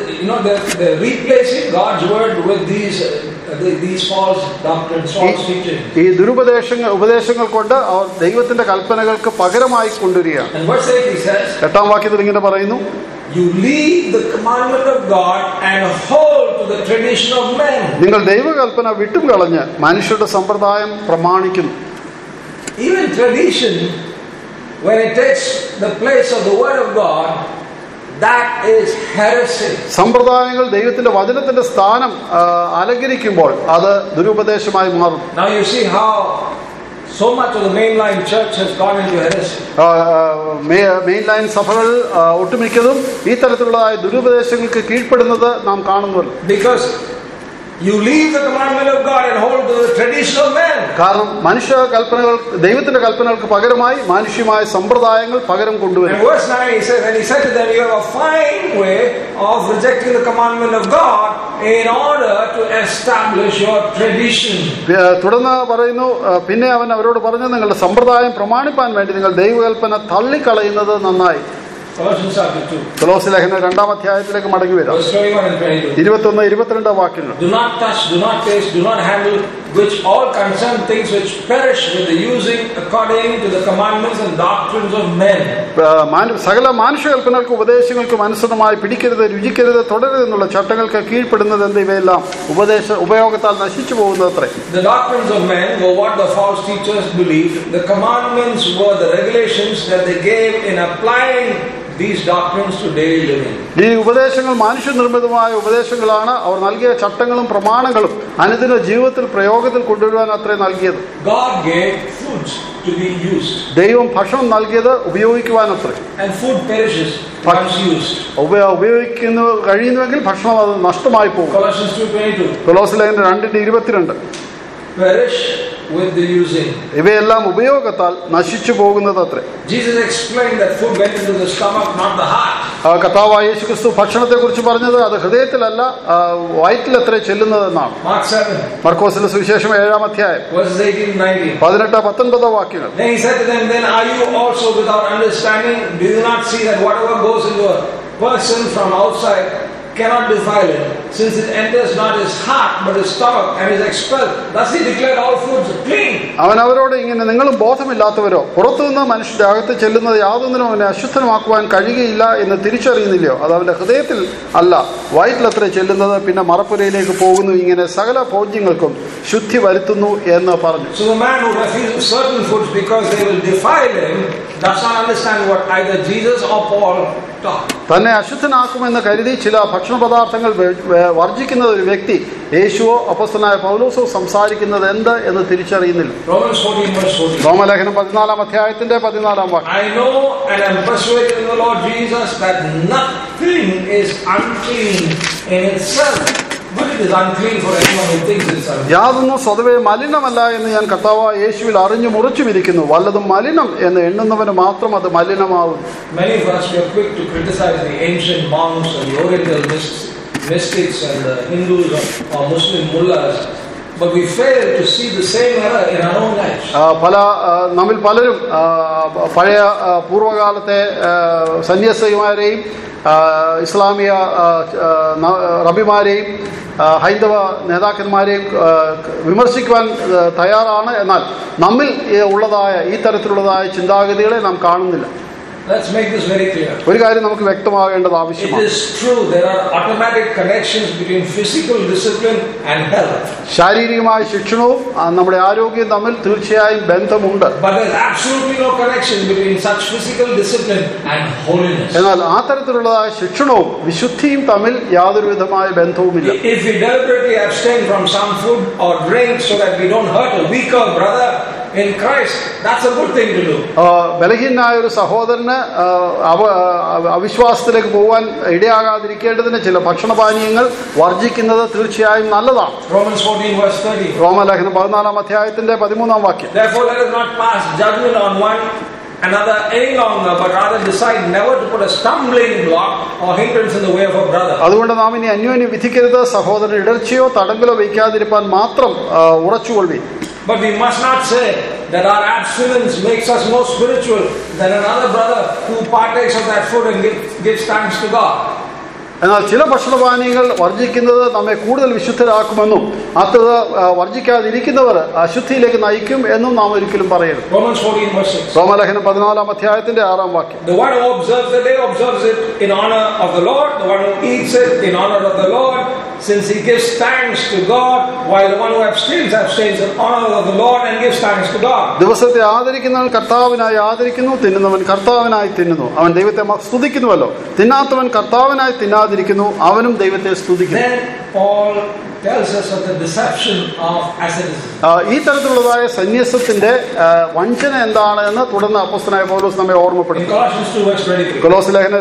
ഈ ഉപദേശങ്ങൾ കൊണ്ട് അവർ ദൈവത്തിന്റെ കൽപ്പനകൾക്ക് പകരമായി കൊണ്ടുവരികയാണ്. 8 വാക്യത്തിൽ ഇങ്ങനെ പറയുന്നു, You leave the commandment of God and hold to the tradition of men. നിങ്ങൾ ദൈവകൽപ്പന വിട്ടും കളഞ്ഞ് മനുഷ്യരുടെ സമ്പ്രദായം പ്രമാണിക്കുന്നു. Even tradition, when it takes the place of the word of God, that is heresy. സമ്പ്രദായങ്ങൾ ദൈവത്തിന്റെ വചനത്തിന്റെ സ്ഥാനം അലങ്കരിക്കുമ്പോൾ അത് ദുരുപദേശമായി മാറും. Now you see how so much of the mainline church has gone into heresy. Mainline സഭകൾ ഒട്ടുമിക്കതും ഈ തരത്തിലുള്ളതായ ദുരുപദേശങ്ങൾക്ക് കീഴ്പ്പെടുന്നത് നാം കാണുന്നുവല്ലോ. Because you leave the commandment of God and hold to the tradition of man. കാരണം മനുഷ്യ കൽപ്പനകൾ ദൈവത്തിന്റെ കൽപ്പനകൾക്ക് പകരമായി മാനുഷ്യമായ സമ്പ്രദായങ്ങൾ പകരം കൊണ്ടുവരും. Verse 9 he says, and he said to them, you have a fine way of rejecting the commandment of God in order to establish your tradition. തുടർന്ന് പറയുന്നു, പിന്നെ അവൻ അവരോട് പറഞ്ഞു, നിങ്ങളുടെ സമ്പ്രദായം പ്രമാണിപ്പാൻ വേണ്ടി നിങ്ങൾ ദൈവകൽപ്പന തള്ളിക്കളയുന്നത് നന്നായി. കൊലോസ്യ ലേഖനം 2 അധ്യായത്തിലേക്ക് മടങ്ങി വരാം. 21-22 വാക്യങ്ങൾ. Do not touch, do not taste, do not handle, which all concern things which perish with the using according to the commandments and doctrines of men. സകല മാനുഷികൽപ്പനകൾക്കും ഉപദേശങ്ങൾക്കും അനുസൃതമായി പിടിക്കരുത്, രുചിക്കരുത്, തുടരുത് എന്നുള്ള ചട്ടങ്ങൾക്ക് കീഴ്പ്പെടുന്നത് എന്ത്? ഇവയെല്ലാം ഉപയോഗത്താൽ നശിച്ചു പോകുന്നത്രേ. The doctrines of men were what the false teachers believed. The commandments were the regulations that they gave in applying these doctrines to daily living. ഈ ഉപദേശങ്ങൾ മനുഷ്യനിർമ്മിതമായ ഉപദേശങ്ങളാണ്. അവർ നൽകിയ ചട്ടങ്ങളും പ്രമാണങ്ങളും അനുദിന ജീവിതത്തിൽ പ്രയോഗത്തിൽ കൊണ്ടുവരുവാൻ അത്രേ നൽകിയത്. God gave foods to be used. ദൈവം ഭക്ഷണം നൽകിയത് ഉപയോഗിക്കുവാനത്രേ. And food perishes once used. ഉപയോഗിക്കുന്നു കഴിയുന്നുവെങ്കിൽ ഭക്ഷണം അത് നഷ്ടമായി പോകും. Colossians 2:22. കൊലോസ്യലേഖനം 2:22. Perish with the using. ഇവയെല്ലാം ഉപയോഗത്താൽ നശിച്ചു പോകുന്നത് അത്രേ. Jesus explained that food went into the stomach, not the heart. കർത്താവായ യേശുക്രിസ്തു ഭക്ഷണത്തെ കുറിച്ച് പറഞ്ഞത് അത് ഹൃദയത്തിലല്ല വയറ്റിലത്രേ ചെല്ലുന്നതെന്നാണ്. മർക്കോസിന്റെ സുവിശേഷം 7-ാം അധ്യായം 18-19 വാക്യങ്ങൾ. Then he said to them, then are you also without understanding? Do you not see that whatever goes into a person from outside cannot defile him, since it enters not his heart but his stomach and is expelled? Thus he declared all foods clean. അവൻ അവരോട് ഇങ്ങനെ, നിങ്ങളും ബോധമില്ലാത്തവരോ, പുറത്തുനിന്ന് മനുഷ്യന്റെ അകത്ത് ചെല്ലുന്നത് യാതൊന്നിനും അവനെ അശുദ്ധമാക്കുവാൻ കഴിയുകയില്ല എന്ന് തിരിച്ചറിയുന്നില്ലയോ? അത് അവന്റെ ഹൃദയത്തിൽ അല്ല വയറ്റിലത്രേ ചെല്ലുന്നത്, പിന്നെ മറപ്പുരയിലേക്ക് പോകുന്നു. ഇങ്ങനെ സകല ഭോജ്യങ്ങൾക്കും ശുദ്ധി വരുത്തുന്നു എന്ന് പറഞ്ഞു. So the man who refuses certain foods because they will defile him does not understand what either Jesus or Paul taught. തന്നെ അശുദ്ധനാക്കുമെന്ന് കരുതി ചില ഭക്ഷണ പദാർത്ഥങ്ങൾ വർജിക്കുന്ന ഒരു വ്യക്തി യേശുവോ അപ്പോസ്തലനായ പൗലോസോ സംസാരിക്കുന്നത് എന്ത് എന്ന് തിരിച്ചറിയുന്നില്ല. റോമലേഖനം 14-ാം അധ്യായത്തിന്റെ 14-ാം വാക്യം. I know and am persuaded in the Lord Jesus that nothing is unclean in itself, but it is unclean for anyone who thinks it's unclean. യാതൊന്നും സ്വതവേ മലിനമല്ല എന്ന് ഞാൻ കർത്താവായ യേശുവിൽ അറിഞ്ഞു മുറിച്ചുമിരിക്കുന്നു. വല്ലതും മലിനം എന്ന് എണ്ണുന്നവന് മാത്രം അത് മലിനമാവും. Many of us were quick to criticize the ancient monks and the Oriental mystics and the Hindus or Muslim mullahs, but we fail to see the same error in our own lives. നമ്മിൽ പലരും പഴയ പൂർവ്വകാലത്തെ സന്യാസിമാരെയും ഇസ്ലാമിയ റബിമാരെയും ഹൈന്ദവ നേതാക്കന്മാരെയും വിമർശിക്കുവാൻ തയ്യാറാണ്. എന്നാൽ നമ്മിൽ ഉള്ളതായ ഈ തരത്തിലുള്ളതായ ചിന്താഗതികളെ നാം കാണുന്നില്ല. Let's make this very clear. ഒരു കാര്യം നമുക്ക് വ്യക്തമാകേണ്ടത് ആവശ്യമാണ്. It is true there are automatic connections between physical discipline and health. ശാരീരികമായ ശിക്ഷണവും നമ്മുടെ ആരോഗ്യവും തമ്മിൽ തീർച്ചയായും ബന്ധമുണ്ട്. But there's absolutely no connection between such physical discipline and holiness. എന്നാൽ ആ തരത്തിലുള്ളതായ ശിക്ഷണവും വിശുദ്ധിയും തമ്മിൽ യാതൊരു വിധമായ ബന്ധവുമില്ല. If we deliberately abstain from some food or drink so that we don't hurt a weaker brother in Christ, that's a good thing to do. ബലഹീനനായ ഒരു സഹോദരന് അവിശ്വാസത്തിലേക്ക് പോകാൻ ഇടയാകാതിരിക്കേണ്ടതിന് ചില ഭക്ഷണപാനീയങ്ങൾ വർജിക്കുന്നത് തീർച്ചയായും നല്ലതാണ്. Romans 14:30. റോമലേഖനം 14-ാം അധ്യായത്തിന്റെ 13-ാം വാക്യം. Therefore let us not pass judgment on one another any longer, but rather decide never to put a stumbling block or hindrance in the way of a brother. അതുകൊണ്ട് നാം ഇനി അന്യോന്യം വിധിക്കരുത്, സഹോദരൻ ഇടർച്ചയോ തടങ്കലോ വയ്ക്കാതിരിപ്പാൻ മാത്രം ഉറച്ചുകൊള്ളുവിൻ. But we must not say that our abstinence makes us more spiritual than another brother who partakes of that food and gives thanks to God. എന്നാൽ ചില ഭക്ഷണപാനീയങ്ങൾ വർജിക്കുന്നത് നമ്മെ കൂടുതൽ വിശുദ്ധരാക്കുമെന്നും അത് വർജിക്കാതിരിക്കുന്നവർ അശുദ്ധിയിലേക്ക് നയിക്കും എന്നും നാം ഒരിക്കലും പറയരുത്. റോമലേഖനം 14-ാം അധ്യായത്തിന്റെ 6-ാം വാക്യം. The one who observes the day observes it in honor of the Lord. The one who eats it in honor of the Lord, since he gives thanks to God, while the one who abstains in honor of the Lord and gives thanks to God. ദിവസത്തെ ആദരിക്കുന്നവൻ കർത്താവിനായി ആദരിക്കുന്നു, തിന്നുന്നവൻ കർത്താവിനായി തിന്നുന്നു. അവൻ ദൈവത്തെ സ്തുതിക്കുന്നുവല്ലോ. തിന്നാത്തവൻ കർത്താവിനായി തിന്നാതിരിക്കുന്നു, അവനും ദൈവത്തെ സ്തുതിക്കുന്നു. Then Paul tells us of the deception of asceticism. ഈ തരത്തിലുള്ളതായ സന്യാസത്തിന്റെ വഞ്ചന എന്താണ് എന്ന് തുടർന്ന് അപ്പോസ്തലനായ പൗലോസ് നമ്മെ ഓർമ്മപ്പെടുത്തുന്നു. കൊലോസ്യലേഖനം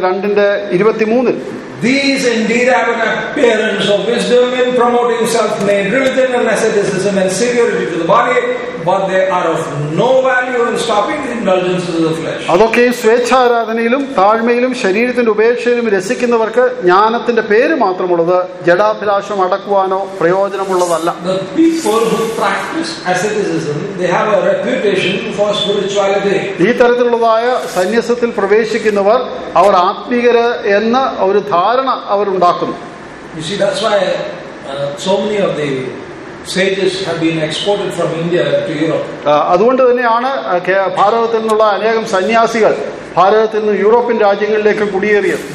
2:23. These indeed have an appearance of wisdom in promoting self-made religion and asceticism and superiority to the body, but they are of no value in stopping the indulgences of the flesh. അതൊക്കെ സ്വേച്ഛാരാധനയിലും താഴ്മയിലും ശരീരത്തിന്റെ ഉപേക്ഷയിലും രസിക്കുന്നവർക്ക് ജ്ഞാനത്തിന്റെ പേര് മാത്രമുള്ളത്, ജഡാഭിലാഷം അടക്കുവാനോ പ്രയോജനമുള്ളതല്ല. The people who practice asceticism, they have a reputation for spirituality. ഈ തരത്തിലുള്ളതായ സന്യാസത്തിൽ പ്രവേശിക്കുന്നവർ അവർ ആത്മീകര് എന്ന ഒരു ധാരണ അവരുണ്ടാക്കുന്നു. You see, that's why so many of the sages have been exported from India to Europe. അതുകൊണ്ട് തന്നെയാണ് ഭാരതത്തിൽ നിന്നുള്ള അനേകം സന്യാസികൾ ഭാരതത്തിൽ നിന്ന് യൂറോപ്യൻ രാജ്യങ്ങളിലേക്ക് കുടിയേറിയത്.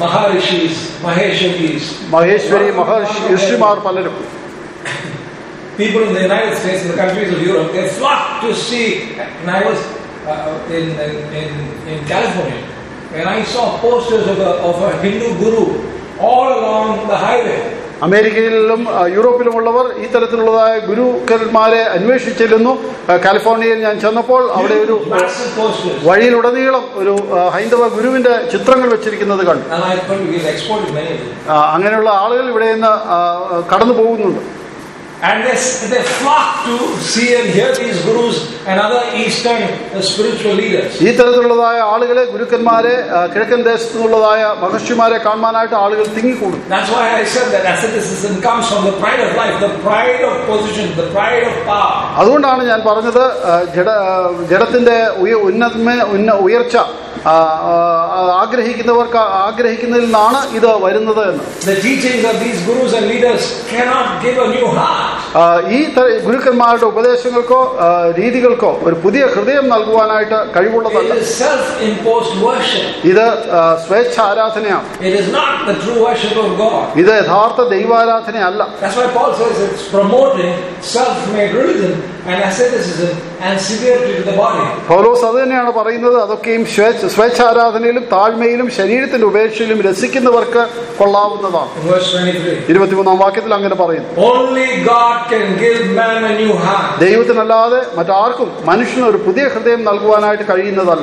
മഹേശ്വരി ഋഷിമാർ പലരും. People in the United States and the countries of Europe, they flock to see. And I was in California. and I saw posters of a Hindu guru all along the highway. അമേരിക്കയിലും യൂറോപ്പിലുമുള്ളവർ ഈ തരത്തിലുള്ളതായ ഗുരുക്കന്മാരെ അന്വേഷിച്ചിരുന്നു. കാലിഫോർണിയയിൽ ഞാൻ ചെന്നപ്പോൾ അവിടെ ഒരു വഴിയിലുടനീളം ഒരു ഹൈന്ദവ ഗുരുവിന്റെ ചിത്രങ്ങൾ വെച്ചിരിക്കുന്നത് കണ്ടു. അങ്ങനെയുള്ള ആളുകൾ ഇവിടെ നിന്ന് കടന്നു പോകുന്നുണ്ട്. And they flock to see and hear these gurus and other Eastern spiritual leaders. ഈ തരത്തിലുള്ളതായ ആളുകളെ, ഗുരുക്കന്മാരെ, കിഴക്കൻ ദേശത്തു നിന്നുള്ളതായ മഹർഷിമാരെ കാണാനായിട്ട് ആളുകൾ തിങ്ങിക്കൂടും. That's why I said that asceticism comes from the pride of life, the pride of position, the pride of power. അതുകൊണ്ടാണ് ഞാൻ പറഞ്ഞത് ജഡത്തിന്റെ ഉയർച്ച ആഗ്രഹിക്കുന്നതിൽ നിന്നാണ് ഇത് വരുന്നത് എന്ന്. The teachings of these gurus and leaders cannot give a new heart. ഈ ഗുരുക്കന്മാരുടെ ഉപദേശങ്ങൾക്കോ രീതികൾക്കോ ഒരു പുതിയ ഹൃദയം നൽകുവാനായിട്ട് കഴിവുള്ളതല്ല. ഇത് സ്വേച്ഛ ആരാധനയാണ്. ഇത് യഥാർത്ഥ ദൈവാരാധനയല്ല. പൗലോസ് അത് തന്നെയാണ് പറയുന്നത്. അതൊക്കെയും സ്വേച്ഛാരാധനയിലും താഴ്മയിലും ശരീരത്തിന്റെ ഉപേക്ഷയിലും രസിക്കുന്നവർക്ക് കൊള്ളാവുന്നതാണ്. 23-ാം വാക്യത്തിൽ അങ്ങനെ പറയുന്നു. ദൈവത്തിനല്ലാതെ മറ്റാർക്കും മനുഷ്യന് ഒരു പുതിയ ഹൃദയം നൽകുവാനായിട്ട് കഴിയുന്നതല്ല.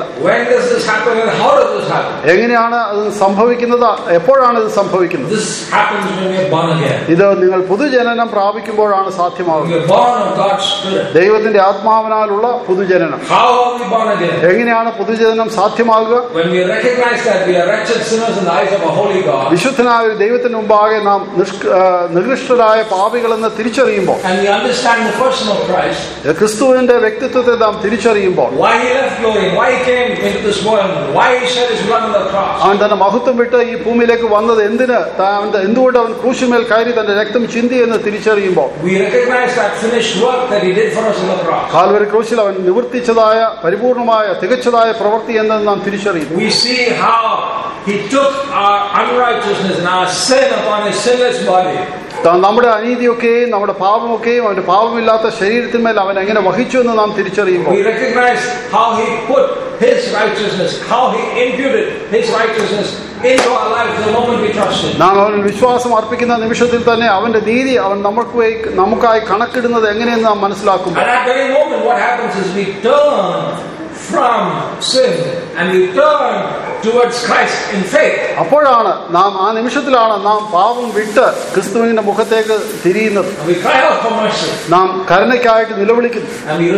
എങ്ങനെയാണ് അത് സംഭവിക്കുന്നത്? എപ്പോഴാണ് ഇത് സംഭവിക്കുന്നത്? ഇത് നിങ്ങൾ പുതുജനനം പ്രാപിക്കുമ്പോഴാണ് സാധ്യമാകുന്നത്. ദൈവത്തിന്റെ ആത്മാവിനാലുള്ള പുതുജനനം. എങ്ങനെയാണ് പുതുജനനം സാധ്യമാകുക? വിശുദ്ധനായ ഒരു ദൈവത്തിന് മുമ്പാകെ നാം നികൃഷ്ടരായ പാപികളെന്ന് തിരിച്ചറിയുമ്പോൾ, ക്രിസ്തുവിന്റെ വ്യക്തിത്വത്തെ നാം തിരിച്ചറിയുമ്പോൾ, അവൻ തന്റെ മഹത്വം വിട്ട് ഈ ഭൂമിയിലേക്ക് വന്നത് എന്തുകൊണ്ട് അവൻ ക്രൂശിന്മേൽ കയറി തന്റെ രക്തം ചിന്തി എന്ന് തിരിച്ചറിയുമ്പോൾ, കാൽവരി ക്രൂശിൽ അവൻ നിവർത്തിച്ചതായ പരിപൂർണമായ തികച്ചതായ പ്രവൃത്തി എന്നത് നാം തിരിച്ചറിയും. നമ്മുടെ അനീതിയൊക്കെയും നമ്മുടെ പാപമൊക്കെയും അവന്റെ പാപമില്ലാത്ത ശരീരത്തിന്മേൽ അവൻ എങ്ങനെ വഹിച്ചു എന്ന് നാം തിരിച്ചറിയുമ്പോൾ, നാം അവനിൽ വിശ്വാസം അർപ്പിക്കുന്ന നിമിഷത്തിൽ തന്നെ അവന്റെ നീതി അവൻ നമുക്കായി കണക്കിടുന്നത് എങ്ങനെയെന്ന് നാം മനസ്സിലാക്കും. അപ്പോഴാണ് ആ നിമിഷത്തിലാണ് നാം പാപം വിട്ട് ക്രിസ്തുവിന്റെ മുഖത്തേക്ക് തിരിയുന്നത്. നാം കരുണയ്ക്കായിട്ട് നിലവിളിക്കുന്നു.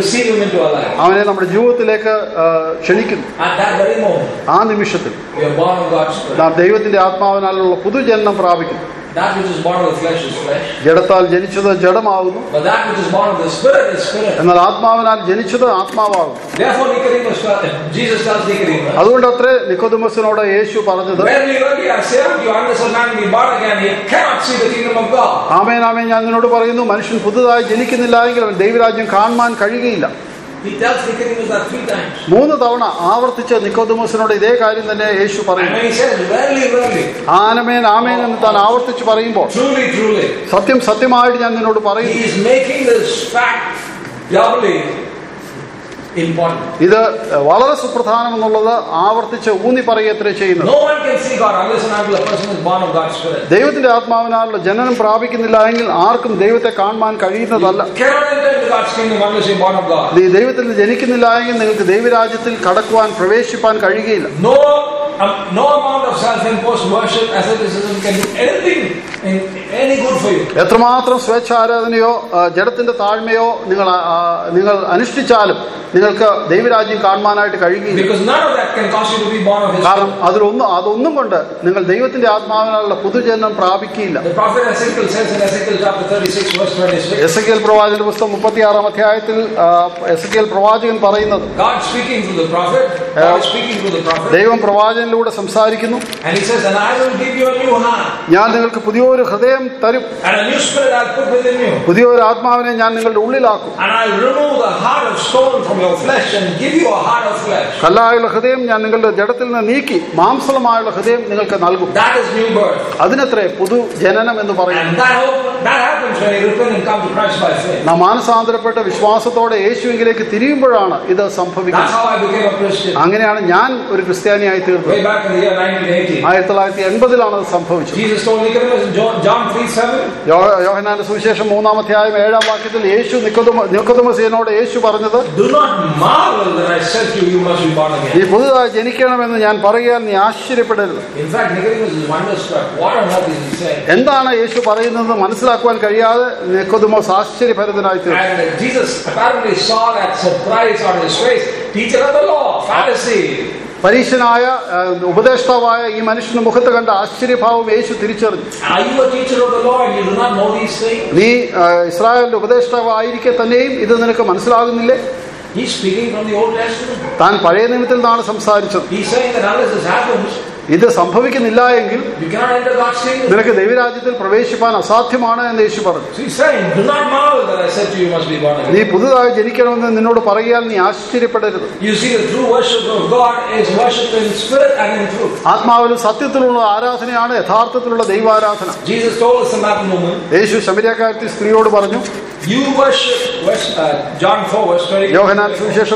അവനെ നമ്മുടെ ജീവിതത്തിലേക്ക് ക്ഷണിക്കുന്നു. ആ നിമിഷത്തിൽ നാം ദൈവത്തിന്റെ ആത്മാവിനാലുള്ള പുതുജന്മം പ്രാപിക്കുന്നു. That which is born of the flesh is flesh. ജഡത്താൽ ജനിച്ചത് ജഡമാകുന്നു. But that which is born of the spirit is spirit. എന്നാൽ ആത്മാവിനാൽ ജനിച്ചത് ആത്മാവാകുന്നു. Therefore Jesus tells Nicodemus. അതുകൊണ്ടത്രേ നിക്കോദെമസിനോട് യേശു പറഞ്ഞത്, Verily, verily, I say unto you, unless a man be born again, he cannot see the kingdom of God. ആമേൻ, ആമേൻ, ഞാൻ നിന്നോട് പറയുന്നു, മനുഷ്യൻ പുതുതായി ജനിക്കുന്നില്ല എങ്കിൽ അവൻ ദൈവരാജ്യം കാണുവാൻ കഴിയുകയില്ല. He tells Nicodemus that 3 times. 3 തവണ ആവർത്തിച്ച് നിക്കോദെമസിനോട് ഇതേ കാര്യം തന്നെ യേശു പറയുന്നു. And he says, Verily, verily. ആമേൻ, ആമേൻ എന്ന് താൻ ആവർത്തിച്ച് പറയുമ്പോൾ, Truly, truly. സത്യം സത്യമായിട്ട് ഞാൻ നിന്നോട് പറയുന്നു. He is making this fact doubly important. ഇത് വളരെ സുപ്രധാനം എന്നുള്ളത് ആവർത്തിച്ച് ഊന്നി പറയുകയത്രേ ചെയ്യുന്നത്. No one can see God unless and until a person is born of God's spirit. ദൈവത്തിന്റെ ആത്മാവിനാലുള്ള ജനനം പ്രാപിക്കുന്നില്ല എങ്കിൽ ആർക്കും ദൈവത്തെ കാണുവാൻ കഴിയുന്നതല്ല. You cannot enter into God's kingdom unless you are born of God. നീ ദൈവത്തിൽ ജനിക്കുന്നില്ല എങ്കിൽ നിങ്ങൾക്ക് ദൈവരാജ്യത്തിൽ കടക്കുവാൻ പ്രവേശിപ്പാൻ കഴിയുകയില്ല. No amount of self-imposed worship, asceticism can do anything, any good for you. എത്രമാത്രം സ്വേച്ഛാരാധനയോ ജഡത്തിന്റെ താഴ്മയോ നിങ്ങൾ അനുഷ്ഠിച്ചാലും നിങ്ങൾക്ക് ദൈവരാജ്യം കാണുവാനായിട്ട് കഴിയുകയില്ല. Because none of that can cause you to be born of His. കാരണം അതൊന്നും കൊണ്ട് നിങ്ങൾ ദൈവത്തിന്റെ ആത്മാവിനാലുള്ള പുതുജന്മം പ്രാപിക്കുകയില്ല. The prophet Ezekiel says in Ezekiel chapter 36 verse 26. എസെക്കിയേൽ പ്രവാചകന്റെ പുസ്തകം 36-ാം അധ്യായത്തിൽ എസെക്കിയേൽ പ്രവാചകൻ പറയുന്നത്, God speaking to the prophet, ദൈവം പ്രവാചകനിലൂടെ സംസാരിക്കുന്നു. And he says, and I will give you a new heart. ഞാൻ നിങ്ങൾക്ക് പുതിയൊരു ഹൃദയം തരും. And a new spirit I'll put within you. പുതിയൊരു ആത്മാവിനെ ഞാൻ നിങ്ങളുടെ ഉള്ളിലാക്കും. And I'll remove the heart of stone from your flesh and give you a heart of flesh. കല്ലായുള്ള ഹൃദയം ഞാൻ നിങ്ങളുടെ ജഡത്തിൽ നിന്ന് നീക്കി മാംസളമായുള്ള ഹൃദയം നിങ്ങൾക്ക് നൽകും. That is new birth. അതിനത്രേ പുതു ജനനം എന്ന് പറയുന്നത്. And that that happens when you repent and come to Christ by faith. നാം മാനസാന്തരപ്പെട്ട വിശ്വാസത്തോടെ യേശുവിലേക്ക് തിരിയുമ്പോഴാണ് ഇത് That's സംഭവിക്കുന്നത്. how I became a Christian. അങ്ങനെയാണ് ഞാൻ ഒരു ക്രിസ്ത്യാനിയായി തീർന്നത്. Way back in the year 1980. 1980 അത് സംഭവിച്ചത്. Jesus told Nicodemus in John 3:7. യോഹന്നാന്റെ സുവിശേഷം 3-7 യേശു നിക്കോദെമോസിനോട് യേശു പറഞ്ഞത്, Do not marvel that I said to you, you must be born again. നീ പുതുതായി ജനിക്കണമെന്ന് ഞാൻ പറയാൻ നീ ആശ്ചര്യപ്പെടരുത്. In fact, Nicodemus is wonderstruck. What on earth is he saying? എന്താണ് യേശു പറയുന്നത് മനസ്സിലാക്കുവാൻ കഴിയാതെ നിക്കോദെമോസ് ആശ്ചര്യഭരിതനായി തീർന്നു. And Jesus apparently saw that surprise on his face. Teacher of the law, Pharisee. പരീശനായ ഉപദേഷ്ടാവായ ഈ മനുഷ്യന്റെ മുഖത്ത് കണ്ട ആശ്ചര്യഭാവം യേശു തിരിച്ചറിഞ്ഞു. Are you a teacher of the law and you do not know these things? നീ ഇസ്രായേലിന്റെ ഉപദേഷ്ടാവായിരിക്കെ തന്നെയും ഇത് നിനക്ക് മനസ്സിലാകുന്നില്ലേ? He's speaking from the Old Testament. താൻ പഴയ നിയമത്തിൽ നിന്നാണ് സംസാരിച്ചത്. He's saying that unless this happens, ഇത് സംഭവിക്കുന്നില്ല എങ്കിൽ you cannot enter God's kingdom. നിനക്ക് ദൈവരാജ്യത്തിൽ പ്രവേശിപ്പാൻ അസാധ്യമാണ് എന്ന് യേശു പറഞ്ഞു. So he's saying, do not marvel that I said to you, you must be born again. നീ പുതുതായി ജനിക്കണമെന്ന് നിന്നോട് പറയാൻ നീ ആശ്ചര്യപ്പെടരുത്. You see, the true worship of God is worship in spirit and in truth. ആത്മാവിലും സത്യത്തിലുള്ള ആരാധനയാണ് യഥാർത്ഥത്തിലുള്ള ദൈവാരാധന. Jesus told the Samaritan woman, യേശു ശമരിയക്കാരത്തി സ്ത്രീയോട് പറഞ്ഞു, you worship, John 4:20. യോഹന്നാൻ സുവിശേഷം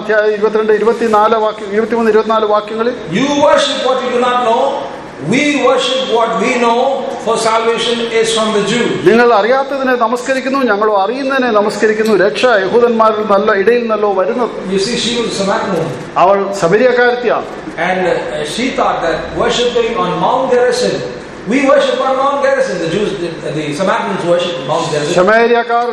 4:22-24 വാക്യങ്ങളിൽ, you worship what you do not know. We worship what we know, for salvation is from the Jews. നിങ്ങൾ അറിയാത്തതിനെ നമസ്കരിക്കുന്നു, ഞങ്ങളോ അറിയുന്നതിനെ നമസ്കരിക്കുന്നു, രക്ഷ യഹൂദന്മാരിൽ നല്ല ഇടയിൽ നല്ലോ വരുന്നത്. You see, she was a Samaritan woman. അവൾ ശമരിയക്കാരത്തിയാണ്. And she thought that worshiping on Mount Gerizim, we worship on Mount Gerizim. The Jews, the Samaritans worship Mount Gerizim. ശമരിയക്കാർ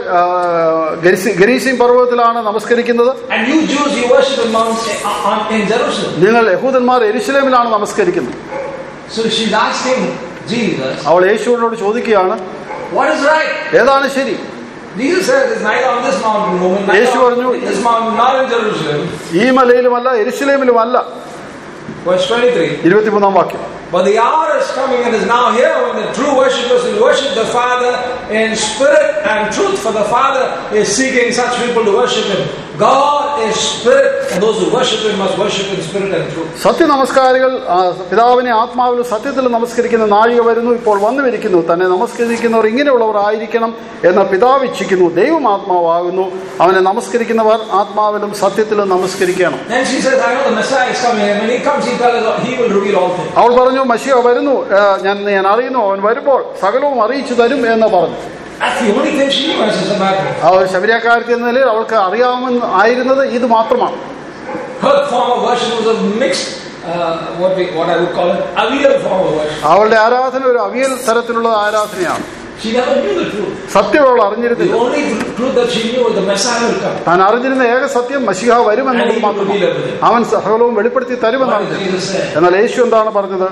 ഗരീസിം പർവ്വതത്തിലാണ് നമസ്കരിക്കുന്നത്. And you Jews, you worship in Jerusalem. നിങ്ങൾ യഹൂദന്മാർ യെരുശലേമിലാണ് നമസ്കരിക്കുന്നത്. So she's asking Jesus, അവൾ യേശുവിനോട് ചോദിക്കുകയാണ്, what is right? ഏതാണ് ശരി? Jesus said, it's neither on this mountain, woman, യേശു പറഞ്ഞു, on this mountain, not in Jerusalem. ഈ മലയിലുമല്ല യെരുശലേമിലുമല്ല. Verse 23. 23 വാക്യം. But the hour is coming and is now here when the true worshippers will worship the Father in spirit and truth, for the Father is seeking such people to worship Him. God is spirit, and those who worship Him must worship in spirit and truth. സത്യ നമസ്കാരികൾ പിതാവിനെ ആത്മാവിലും സത്യത്തിലും നമസ്കരിക്കുന്ന നാഴിക വരുന്നു, ഇപ്പോൾ വന്നുമിരിക്കുന്നു. തന്നെ നമസ്കരിക്കുന്നവർ ഇങ്ങനെയുള്ളവർ ആയിരിക്കണം എന്ന് പിതാവ് ഇച്ഛിക്കുന്നു. ദൈവം ആത്മാവാകുന്നു, അവനെ നമസ്കരിക്കുന്നവർ ആത്മാവിലും സത്യത്തിലും നമസ്കരിക്കണം. Then she says, I know the Messiah is coming, and when He comes, He will reveal all things. അവൾ പറഞ്ഞു, മശിഹ വരുന്നു, ഞാൻ അറിയുന്നു, അവൻ വരുമ്പോൾ സകലവും അറിയിച്ചു തരും എന്ന് പറഞ്ഞു. That's the only thing she knew as a Samaritan. അവൾ ശമരിയക്കാരത്തി എന്ന നിലയിൽ അവൾക്ക് അറിയാവുന്നത് ഇത് മാത്രമാണ്. Her form of worship was a mixed, what I would call it, avial form of worship. അവളുടെ ആരാധന ഒരു അവിയൽ തരത്തിലുള്ള ആരാധനയാണ്. She never knew the truth. സത്യം അവൾ അറിഞ്ഞിരുന്നില്ല. The only truth that she knew was the Messiah will come. താൻ അറിഞ്ഞിരുന്ന ഏക സത്യം മശിഹ വരുമെന്നുള്ളത് മാത്രമാണ്. അവൻ സകലവും വെളിപ്പെടുത്തി തരുമെന്നാണ്. എന്നാൽ യേശു എന്താണ് പറഞ്ഞത്?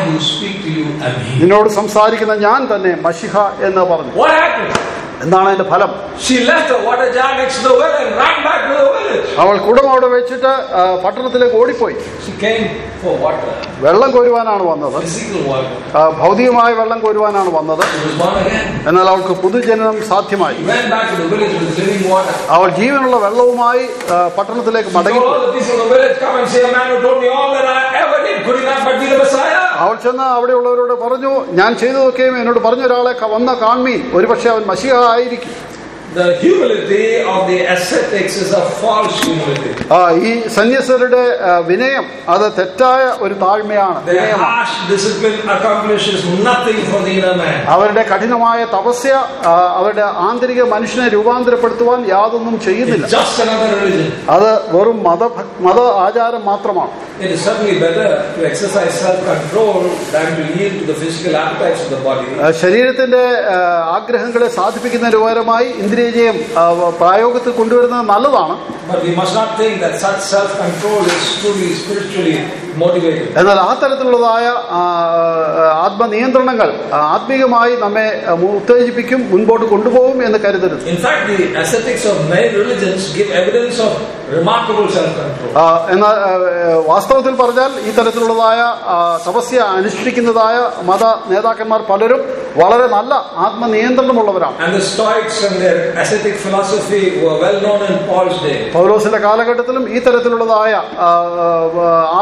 നിന്നോട് സംസാരിക്കുന്ന ഞാൻ തന്നെ മശിഹ എന്ന് പറഞ്ഞു. എന്താണ് അതിന്റെ ഫലം? She left the water jar next to the well and ran back to the village. അവൾ കുടം അവിടെ വെച്ചിട്ട് പട്ടണത്തിലേക്ക് ഓടിപ്പോയി. She came for water. വെള്ളം കോരുവാനാണ് വന്നത്. Physical water. ഭൗതികമായ വെള്ളം കോരുവാനാണ് വന്നത്. She was born again. എന്നാൽ അവൾക്ക് പുതുജനനം സാധ്യമായി. She went back to the village with living water. അവൾ ജീവനുള്ള വെള്ളവുമായി പട്ടണത്തിലേക്ക് മടങ്ങി. All the people of the village come and say, a man who told me all that I ever did, could he not but be the Messiah? അവൾ ചെന്ന് അവിടെയുള്ളവരോട് പറഞ്ഞു, ഞാൻ ചെയ്തതൊക്കെയും എന്നോട് പറഞ്ഞ ഒരാളെ വന്ന കാൺമീൻ, ഒരുപക്ഷെ അവൻ മശിഹ ആയിരിക്കും. The humility of the ascetics is a false humility. ഈ സന്യസ്തരുടെ വിനയം അത് തെറ്റായ ഒരു താഴ്മയാണ്. Their harsh discipline accomplishes nothing for the inner man. അവരുടെ കഠിനമായ തപസ്യ അവരുടെ ആന്തരിക മനുഷ്യനെ രൂപാന്തരപ്പെടുത്തുവാൻ യാതൊന്നും ചെയ്യുന്നില്ല. It's just another religion. അത് വെറും മത ആചാരം മാത്രമാണ്. It is certainly better to exercise self-control than to yield to the physical appetites of the body. ശരീരത്തിന്റെ ആഗ്രഹങ്ങളെ സാധിപ്പിക്കുന്നതിന് പകരമായി ഇന്ദ്രിയജയം പ്രായോഗത്തിൽ കൊണ്ടുവരുന്നത് നല്ലതാണ്. But we must not think that such self-control is truly spiritually motivated. എന്നാൽ ആ തരത്തിലുള്ളതായ ആത്മനിയന്ത്രണങ്ങൾ ആത്മീയമായി നമ്മെ ഉത്തേജിപ്പിക്കും, മുൻപോട്ട് കൊണ്ടുപോകും എന്ന് കരുതരുത്. In fact, the ascetics of many religions give evidence of remarkable self-control. എന്നാൽ വാസ്തവത്തിൽ പറഞ്ഞാൽ ഈ തരത്തിലുള്ളതായ തപസ്യ അനുഷ്ഠിക്കുന്നതായ മത നേതാക്കന്മാർ പലരും വളരെ നല്ല ആത്മനിയന്ത്രണമുള്ളവരാണ്. And the Stoics and their ascetic philosophy were well known in Paul's day. പൗലോസിന്റെ കാലഘട്ടത്തിലും ഈ തരത്തിലുള്ളതായ ആളുകൾ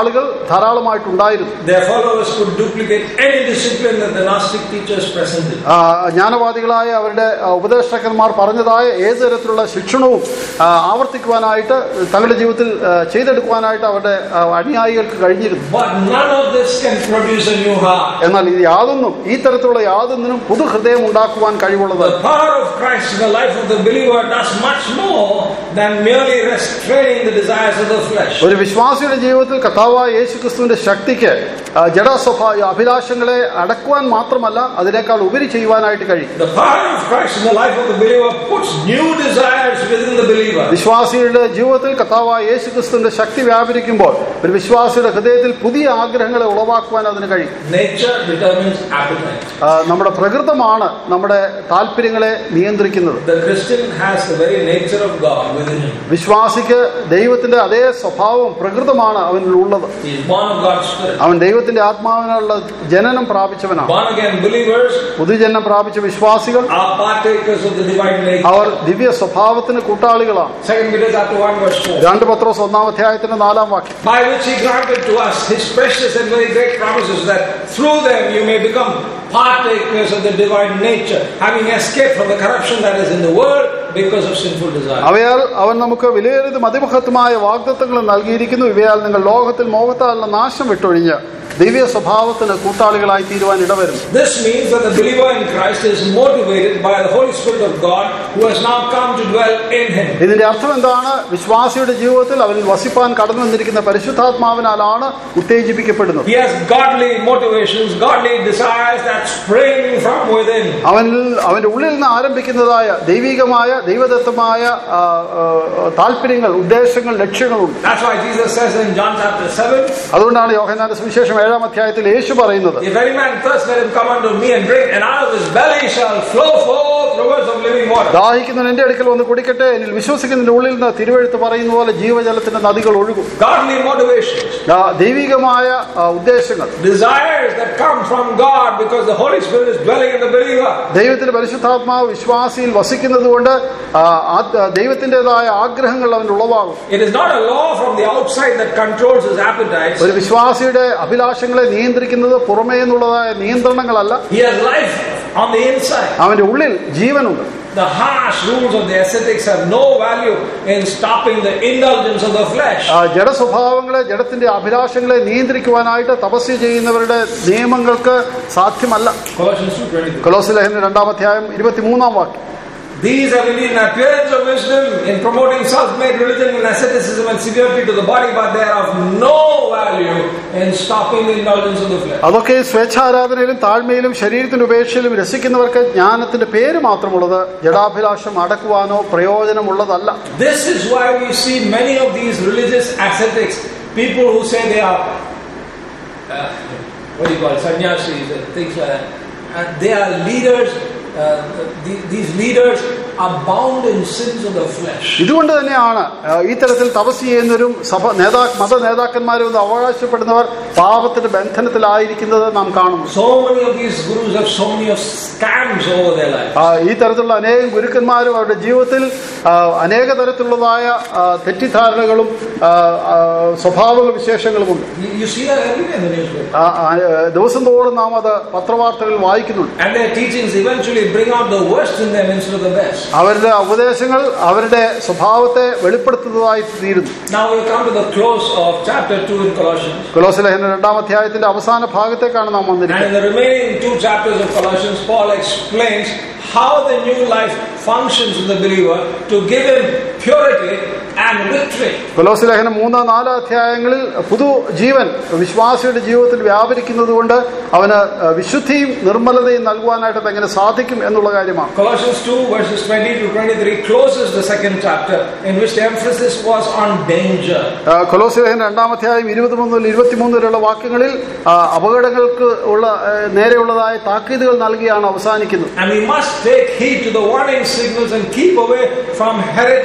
ധാരാളമായിട്ടുണ്ടായിരുന്നു. Their followers could duplicate any discipline that the Gnostic teachers presented. ജ്ഞാനവാദികളായ അവരുടെ ഉപദേഷ്ടാക്കന്മാർ പറഞ്ഞതായ ഏത് തരത്തിലുള്ള ശിക്ഷണവും ആവർത്തിക്കുവാനായിട്ട് തങ്ങളുടെ ജീവിതത്തിൽ ചെയ്തെടുക്കുവാനായിട്ട് അവരുടെ അനുയായികൾക്ക് കഴിഞ്ഞിരുന്നു. But none of this can produce a new heart. എന്നാൽ ഇത് ഈ തരത്തിലുള്ള യാതൊന്നിനും പുതു ഹൃദയം ഉണ്ടാക്കുവാൻ കഴിവുള്ളത്. The power of Christ in the life of the believer does much more than merely restraining the desires of the flesh. ഒരു വിശ്വാസിയുടെ ജീവിതത്തിൽ കർത്താവായ യേശുക്രിസ്തുവിന്റെ ശക്തിക്ക് ജഡസ്വഭാവ അഭിലാഷങ്ങളെ അടക്കുവാൻ മാത്രമല്ല അതിനേക്കാൾ ഉപരി ചെയ്യുവാനായിട്ട് കഴിയും. The power of Christ in the life of the believer puts new desires within the believer. വിശ്വാസിയുടെ ജീവിതത്തിൽ കർത്താവായ യേശുക്രിസ്തുവിന്റെ ശക്തി വ്യാപരിക്കുമ്പോൾ ഒരു വിശ്വാസിയുടെ ഹൃദയത്തിൽ പുതിയ ആഗ്രഹങ്ങളെ ഉളവാക്കുവാൻ അതിന് കഴിയും. Nature determines appetite. നമ്മുടെ പ്രകൃതമാണ് നമ്മുടെ താല്പര്യങ്ങളെ നിയന്ത്രിക്കുന്നത്. The Christian has the very nature of God within him. വിശ്വാസിക്ക് ദൈവത്തിന്റെ അതേ സ്വഭാവം പ്രകൃതമാണ് അവനിൽ ഉള്ളത്. He is born of God's Spirit. അവൻ ദൈവത്തിന്റെ ആത്മാവിനുള്ള ജനനം പ്രാപിച്ചവനാണ്. Born again believers, പുതുജന്മം പ്രാപിച്ച വിശ്വാസികൾ are partakers of the divine nature. അവർ ദിവ്യ സ്വഭാവത്തിന് കൂട്ടാളികളാണ്. 2 Peter chapter 1 verse 4. 2 പത്രോസ് 1-ാം 4 വാക്യം. By which he granted to us his precious and very great promises, that through them you may become partakers of the divine nature, having escaped from the corruption that is in the world because of sinful desire. അവയാൽ അവൻ നമുക്ക് വിലയേറിയതും അതിമഹത്വമായ വാഗ്ദത്തങ്ങൾ നൽകിയിരിക്കുന്നു. ഇവയാൽ നിങ്ങൾ ലോകത്തിൽ മോഹത്താലുള്ള നാശം വിട്ടൊഴിഞ്ഞ് ദിവ്യ സ്വഭാവത്തിന് കൂട്ടാളികളായി തീരുവാൻ ഇടവരും. This means that the believer in Christ is motivated by the Holy Spirit of God who has now come to dwell in him. ഇതിന്റെ അർത്ഥം എന്താണ്? വിശ്വാസിയുടെ ജീവിതത്തിൽ അവനിൽ വസിപ്പാൻ കടന്നു വന്നിരിക്കുന്ന പരിശുദ്ധാത്മാവിനാലാണ് ഉത്തേജിപ്പിക്കപ്പെടുന്നത്. He has godly motivations, godly desires that spring from within. അവന്റെ ഉള്ളിൽ നിന്ന് ആരംഭിക്കുന്നതായ ദൈവികമായ ദൈവദത്തമായ താല്പര്യങ്ങൾ, ഉദ്ദേശങ്ങൾ, ലക്ഷ്യങ്ങളുണ്ട്. That's why Jesus says in John chapter 7. അതുകൊണ്ടാണ് യോഹന്നാന്റെ സുവിശേഷം 7-ാം അധ്യായത്തിൽ യേശു പറയുന്നത്, If any man thirst, let him come unto me and drink, and out of his belly shall flow forth rivers of living water. ദാഹിക്കുന്നവൻ എന്റെ അടുക്കൽ വന്ന് കുടിക്കട്ടെ, എന്നിൽ വിശ്വസിക്കുന്നതിന്റെ ഉള്ളിൽ നിന്ന് തിരുവെഴുത്ത് പറയുന്ന പോലെ ജീവജലത്തിന്റെ നദികൾ ഒഴുകും. Godly motivations, ദൈവികമായ ഉദ്ദേശങ്ങൾ, desires that come from God because the Holy Spirit is dwelling in the believer. ദൈവത്തിന്റെ പരിശുദ്ധാത്മാവ് വിശ്വാസിയിൽ വസിക്കുന്നത് കൊണ്ട് ദൈവത്തിന്റേതായ ആഗ്രഹങ്ങൾ അവൻ ഉളവാകും. It is not a law from the outside that controls his appetites. ഒരു വിശ്വാസിയുടെ അഭിലാഷങ്ങളെ നിയന്ത്രിക്കുന്നത് പുറമേ നിന്നുള്ളതായ നിയന്ത്രണങ്ങളല്ല. He has life on the inside. അവന്റെ ഉള്ളിൽ ജീവനുണ്ട്. The harsh rules of the ascetics have no value in stopping the indulgence of the flesh. ജഡസ്വഭാവങ്ങളെ, ജഡത്തിന്റെ അഭിലാഷങ്ങളെ നിയന്ത്രിക്കുവാനായിട്ട് തപസ്യ ചെയ്യുന്നവരുടെ നിയമങ്ങൾക്ക് സാധ്യമല്ല. കൊലോസ്യ ലേഖനം 2-ാം അധ്യായം 23-ാം വാക്യം. These have indeed an appearance of wisdom in promoting self-made religion and asceticism and severity to the body, but they are of no value in stopping the indulgence of the flesh. അതൊക്കെ സ്വേച്ഛാരാധനയിലും താഴ്മയിലും ശരീരത്തിന്റെ ഉപേക്ഷയിലും രസിക്കുന്നവർക്ക് ജ്ഞാനത്തിന്റെ പേര് മാത്രമുള്ളത്, ജഡാഭിലാഷം അടക്കുവാനോ പ്രയോജനമുള്ളതല്ല. This is why we see many of these religious ascetics, people who say they are what do you call it, sannyasis and things like that, and they are leaders. These leaders are bound in sins of the flesh. ഇതുകൊണ്ട് തന്നെയാണ് ഈ തരത്തിൽ തപസ്യ ചെയ്യുന്നവരും മത നേതാക്കന്മാരും അവകാശപ്പെടുന്നവർ പാപത്തിന്റെ ബന്ധനത്തിലായിരിക്കുന്നത് നാം കാണുന്നു. So many of these gurus have so many of scams over their life. ഈ തരത്തിലുള്ള അനേകം ഗുരുക്കന്മാരും അവരുടെ ജീവിതത്തിൽ അനേക തരത്തിലുള്ളതായ തെറ്റിദ്ധാരണകളും സ്വഭാവ വിശേഷങ്ങളുമുണ്ട്. You see that every day in the newspaper. ദിവസം തോറും നാം അത് പത്രവാർത്തകളിൽ വായിക്കുന്നുണ്ട്. And their teachings eventually bring out the worst in them instead of the best. അവരുടെ ഉപദേശങ്ങൾ അവരുടെ സ്വഭാവത്തെ വെളിപ്പെടുത്തുന്നതായി തീരുന്നു. Now we come to the close of chapter 2 in Colossians. കൊലോസ്യ ലേഖനം 2-ാം അധ്യായത്തിന്റെ അവസാന ഭാഗത്തേക്കാണ് നാം വന്നിരിക്കുന്നത്. And in the remaining 2 chapters of Colossians, Paul explains how the new life functions in the believer to give him purity and victory. കൊലോസ്യ ലേഖനം 3-4 അധ്യായങ്ങളിൽ പുതുജീവൻ വിശ്വാസിയുടെ ജീവിതത്തിൽ വ്യാപരിക്കുന്നതുകൊണ്ട് അവന് വിശുദ്ധിയും നിർമ്മലതയും നൽകുവാനായിട്ട് എങ്ങനെ സാധിക്കും എന്നുള്ള കാര്യമാണ്. Colossians 2 verses 20 to 23 closes the second chapter, in which the emphasis was on danger. കൊലോസ്യ ലേഖനം 2-ാം അധ്യായം 20 മുതൽ 23 വരെയുള്ള വാക്യങ്ങളിൽ അപകടങ്ങൾക്ക് ഉള്ള നേരെയുള്ളതായ താക്കീതുകൾ നൽകിയാണ് അവസാനിക്കുന്നത്. And we must take heed to the warning signals and keep away from heretic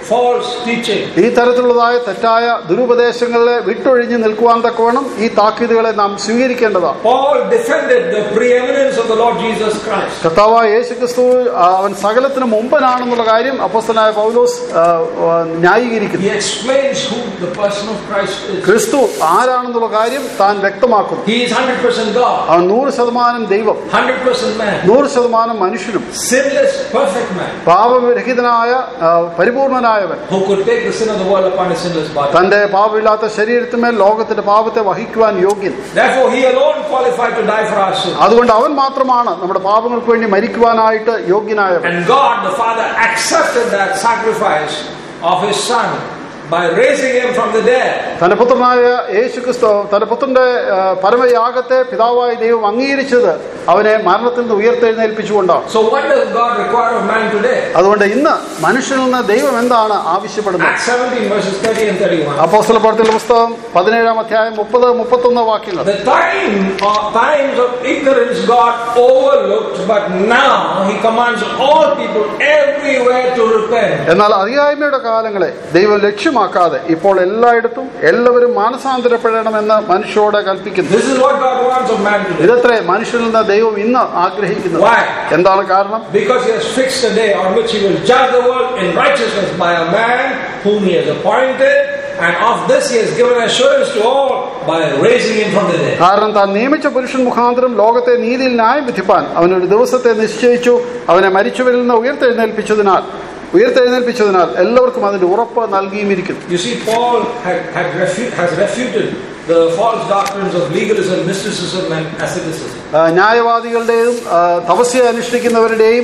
false teaching. ഈ തരത്തിലുള്ളതായ തെറ്റായ ദുരുപദേശങ്ങളെ വിട്ടൊഴിഞ്ഞു നിൽക്കുവാൻ തക്കവണ്ണം ഈ താക്കീതുകളെ നാം സ്വീകരിക്കേണ്ടതാണ്. Paul defended the preeminence of the Lord Jesus Christ. കർത്താവായ യേശുക്രിസ്തു അവൻ സകലത്തിനും മുമ്പനാണെന്നുള്ള കാര്യം അപ്പോസ്തലനായ പൗലോസ് ന്യായീകരിക്കുന്നു. He explains who the person of Christ is. ക്രിസ്തു ആരാണെന്നുള്ള കാര്യം താൻ വ്യക്തമാക്കുന്നു. He is 100% God. അവൻ 100% ദൈവം, 100% man. 100% മനുഷ്യനും, Sinless, perfect man. പാപരഹിതനായ പരിപൂർണനായവൻ, who could take the sin of the world upon his sinless body. തന്റെ പാപമില്ലാത്ത ശരീരത്തിന്മേൽ ലോകത്തിന്റെ പാപത്തെ വഹിക്കുവാൻ യോഗ്യൻ. Therefore he alone qualified to die for our sins. അതുകൊണ്ട് അവൻ മാത്രമാണ് നമ്മുടെ പാപങ്ങൾക്ക് വേണ്ടി മരിക്കുവാനായിട്ട് യോഗ്യനായവൻ. And God the Father accepted that sacrifice of his son by raising him from the dead. തന്റെ പുത്രനായ യേശുക്രിസ്തു തന്റെ പുത്രന്റെ പരമയാഗത്തെ പിതാവായ ദൈവം അംഗീകരിച്ചത് അവനെ മരണത്തിൽ നിന്ന് ഉയർത്തെഴുന്നേൽപ്പിച്ചുകൊണ്ടാണ്. So what does God require of man today? അതുകൊണ്ട് ഇന്ന് മനുഷ്യനിൽ നിന്ന് ദൈവം എന്താണ് ആവശ്യപ്പെടുന്നത്? Acts 17 verses 30 and 31. അപ്പോസ്തലപ്രവൃത്തികളുടെ പുസ്തകം 17-ാം അധ്യായം 30-31 വാക്യങ്ങൾ. The times of ignorance God overlooked, but now he commands all people everywhere to repent. എന്നാൽ അറിയായ്മയുടെ കാലങ്ങളെ ദൈവം ലക്ഷ്യമാക്കാതെ ഇപ്പോൾ എല്ലായിടത്തും എല്ലാവരും മാനസാന്തരപ്പെടണമെന്ന് മനുഷ്യരോട് കൽപ്പിക്കുന്നു. This is what God wants of man today. ഇതത്രേ മനുഷ്യനിൽ നിന്ന് ദൈവം ഇന്ന് ആഗ്രഹിക്കുന്നത്. Why? എന്താണ് കാരണം? Because he has fixed a day on which he will judge the world in righteousness by a man whom he has appointed, and of this he has given assurance to all by raising him from the dead. കാരണം താൻ നിയമിച്ച പുരുഷൻ മുഖാന്തരം ലോകത്തെ നീതിയിൽ ന്യായം വിധിപ്പാൻ അവനൊരു ദിവസത്തെ നിശ്ചയിച്ചു, അവനെ മരിച്ചവരിൽ നിന്ന് ഉയർത്തെഴുന്നേൽപ്പിച്ചതിനാൽ എല്ലാവർക്കും അതിന്റെ ഉറപ്പ് നൽകിയിരിക്കുന്നു. You see, Paul has refuted the false doctrines of legalism, mysticism and asceticism. ന്യായവാദികളുടെയും Tapasya അനുഷ്ഠിക്കുന്നവരുടെയും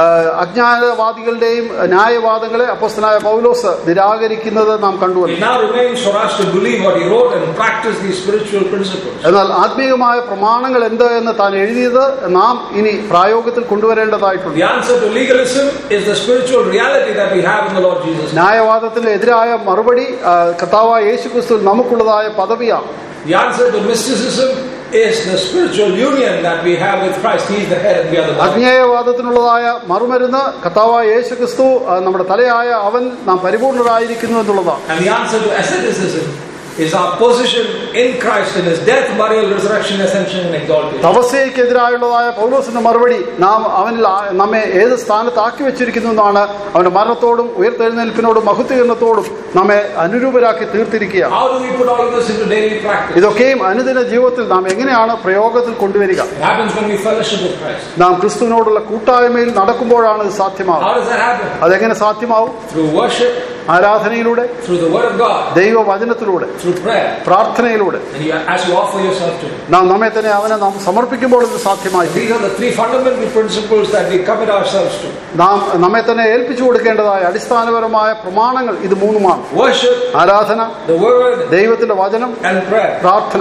അജ്ഞാനവാദികളുടെയും ന്യായവാദങ്ങളെ അപ്പോസ്തലനായ പൗലോസ് നിരാകരിക്കുന്നത് നാം കണ്ടുവന്നു. It now remains for us to believe what he wrote and practice these spiritual principles. എന്നാൽ ആത്മീയമായ പ്രമാണങ്ങൾ എന്ത് എന്ന് താൻ എഴുതിയത് നാം ഇനി പ്രായോഗത്തിൽ കൊണ്ടുവരേണ്ടതായിട്ടുണ്ട്. The answer to legalism is the spiritual reality that we have in the Lord Jesus. ന്യായവാദത്തിന് എതിരായ മറുപടി കർത്താവായ യേശുക്രിസ്തുവിൽ നമുക്കുള്ളതായ പദവിയാണ്. The answer to mysticism is the spiritual union that we have with Christ. He is the head and we are the body. അജ്ഞേയവാദത്തിനുള്ളതായ മറുമരുന്ന് കർത്താവായ യേശുക്രിസ്തു നമ്മുടെ തലയായ അവൻ നാം പരിപൂർണരായിരിക്കുന്നു എന്നുള്ളതാണ്. And the answer to asceticism is our position in Christ in his death, burial, resurrection, ascension and exaltation. തപസ്യക്കെതിരായുള്ളതായ പൗലോസിന്റെ മറുപടി നാം അവനിൽ നമ്മെ ഏത് സ്ഥാനത്താക്കി വെച്ചിരിക്കുന്നു എന്നാണ്. അവന്റെ മരണത്തോടും ഉയർത്തെഴുന്നേൽപ്പിനോടും മഹത്വീകരണത്തോടും നമ്മെ അനുരൂപരാക്കി തീർത്തിരിക്കുക. How do we put all of this into daily practice? ഇതൊക്കെയും അനുദിന ജീവിതത്തിൽ നാം എങ്ങനെയാണ് പ്രയോഗത്തിൽ കൊണ്ടുവരിക? It happens when we fellowship with Christ. നാം ക്രിസ്തുവിനോടുള്ള കൂട്ടായ്മയിൽ നടക്കുമ്പോഴാണ് ഇത് സാധ്യമാവുക. How does that happen? അതെങ്ങനെ സാധ്യമാവും? Through worship, ആരാധനയിലൂടെ, through the word of God, ദൈവവചനത്തിലൂടെ, through prayer, പ്രാർത്ഥനയിലൂടെ. and as you offer yourself to him. നാം നമ്മെ തന്നെ അവനെ നാം സമർപ്പിക്കുമ്പോൾ ഇത് സാധ്യമായി. These are the three fundamental principles that we commit ourselves to. നാം നമ്മെ തന്നെ ഏൽപ്പിച്ചു കൊടുക്കേണ്ടതായ അടിസ്ഥാനപരമായ പ്രമാണങ്ങൾ ഇത് മൂന്നുമാണ്: worship, ആരാധന, the word, ദൈവത്തിന്റെ വചനം, and prayer. പ്രാർത്ഥന.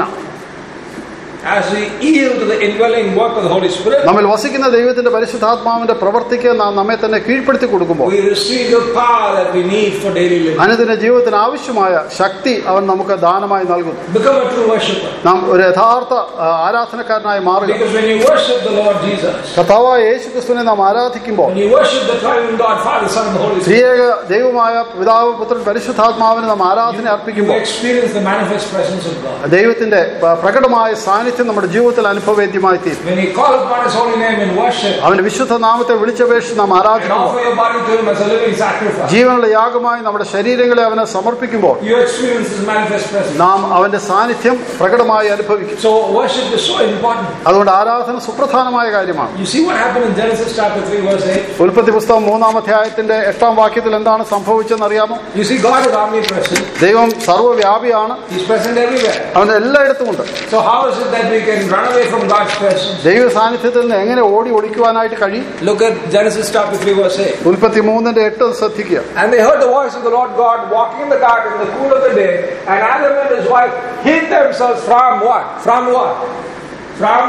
As we yield to the indwelling work of the Holy Spirit, നമ്മിൽ വസിക്കുന്ന ദൈവത്തിന്റെ പരിശുദ്ധാത്മാവിന്റെ പ്രവൃത്തിക്ക് നാം നമ്മെ തന്നെ കീഴ്പ്പെടുത്തി കൊടുക്കുമ്പോൾ we receive the power that we need for daily living. അനുദിന ജീവിതത്തിന് ആവശ്യമായ ശക്തി അവൻ നമുക്ക് ദാനമായി നൽകുന്നു. Become a true worshipper. നാം ഒരു യഥാർത്ഥ ആരാധനക്കാരനായി മാറുക. Because when you worship the Lord Jesus, കർത്താവായ യേശുക്രിസ്തുവിനെ നാം ആരാധിക്കുമ്പോൾ, when you worship the triune God, Father, Son, and the Holy Spirit, ത്രിയേക ദൈവമായ പിതാവ്, പുത്രൻ, പരിശുദ്ധാത്മാവിന് നാം ആരാധന you അർപ്പിക്കുമ്പോൾ experience the manifest presence of God. ദൈവത്തിന്റെ പ്രകടമായ സാന്നിധ്യം നമ്മുടെ ജീവിതത്തിൽ അനുഭവേദ്യമായി തീരും. When you call upon His holy name in worship, അവന്റെ വിശുദ്ധ നാമത്തെ വിളിച്ചപേക്ഷിച്ച് നാം and ആരാധിക്കുമ്പോൾ, offer your body to Him as a living sacrifice, ജീവനുള്ള യാഗമായി നമ്മുടെ ശരീരങ്ങളെ അവനെ സമർപ്പിക്കുമ്പോൾ you experience His manifest presence. നാം അവന്റെ സാന്നിധ്യം പ്രകടമായി അനുഭവിക്കും. So worship is so important. അതുകൊണ്ട് ആരാധന സുപ്രധാനമായ കാര്യമാണ്. You see what happened in Genesis chapter 3 verse 8? ഉൽപ്പത്തി പുസ്തകം 3-ാം അധ്യായത്തിന്റെ 8-ാം വാക്യത്തിൽ എന്താണ് സംഭവിച്ചെന്ന് അറിയാമോ? You see, God is omnipresent. ദൈവം സർവ്വവ്യാപിയാണ്. He's present everywhere. അവൻ എല്ലായിടത്തും ഉണ്ട്. So how is it that we can run away from God's presence? ദൈവ സാന്നിധ്യത്തിൽ നിന്ന് എങ്ങനെ ഒളിക്കുവാനായിട്ട് കഴിയും? Look at Genesis chapter 3 verse 8. ഉൽപ്പത്തി 3:8 ശ്രദ്ധിക്കുക. And they heard the voice of the Lord God walking in the garden in the cool of the day, and Adam and his wife hid themselves from what? From what? From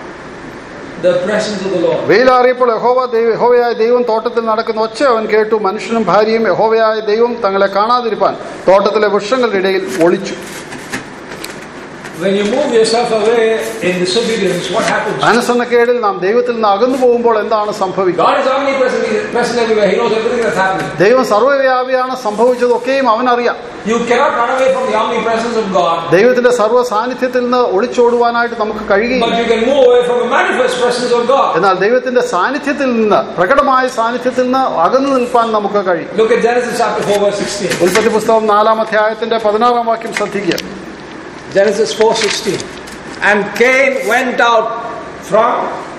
the presence of the Lord. വെയിലാറിയപ്പോൾ യഹോവയായ ദൈവം തോട്ടത്തിൽ നടക്കുന്ന ഒച്ച അവൻ കേട്ടു. മനുഷ്യനും ഭാര്യയും യഹോവയായ ദൈവം തങ്ങളെ കാണാതിരിപ്പാൻ തോട്ടത്തിലെ വൃക്ഷങ്ങളുടെ ഇടയിൽ ഒളിച്ചു. When you move yourself away in disobedience, what happens? അനുസരണക്കേടിൽ നാം ദൈവത്തിൽ നിന്ന് അകന്നു പോകുമ്പോൾ എന്താണ് സംഭവിക്കുക? God is omnipresent, He is present everywhere. He knows everything that's happening. ദൈവം സർവ്വവ്യാപിയാണ്, സംഭവിച്ചതൊക്കെയും അവനറിയാം. You cannot run away from the omnipresence of God. ദൈവത്തിന്റെ സർവ്വ സാന്നിധ്യത്തിൽ നിന്ന് ഒളിച്ചോടുവാനായിട്ട് നമുക്ക് കഴിയില്ല. But you can move away from the manifest presence of God. എന്നാൽ ദൈവത്തിന്റെ സാന്നിധ്യത്തിൽ നിന്ന്, പ്രകടമായ സാന്നിധ്യത്തിൽ നിന്ന് അകന്നു നിൽപ്പാൻ നമുക്ക് കഴിയും. Look at Genesis chapter 4 verse 16. ഉൽപ്പത്തി പുസ്തകം 4-ാം അധ്യായത്തിന്റെ 16-ാം വാക്യം ശ്രദ്ധിക്കുക. Genesis 4:16. And Cain went out from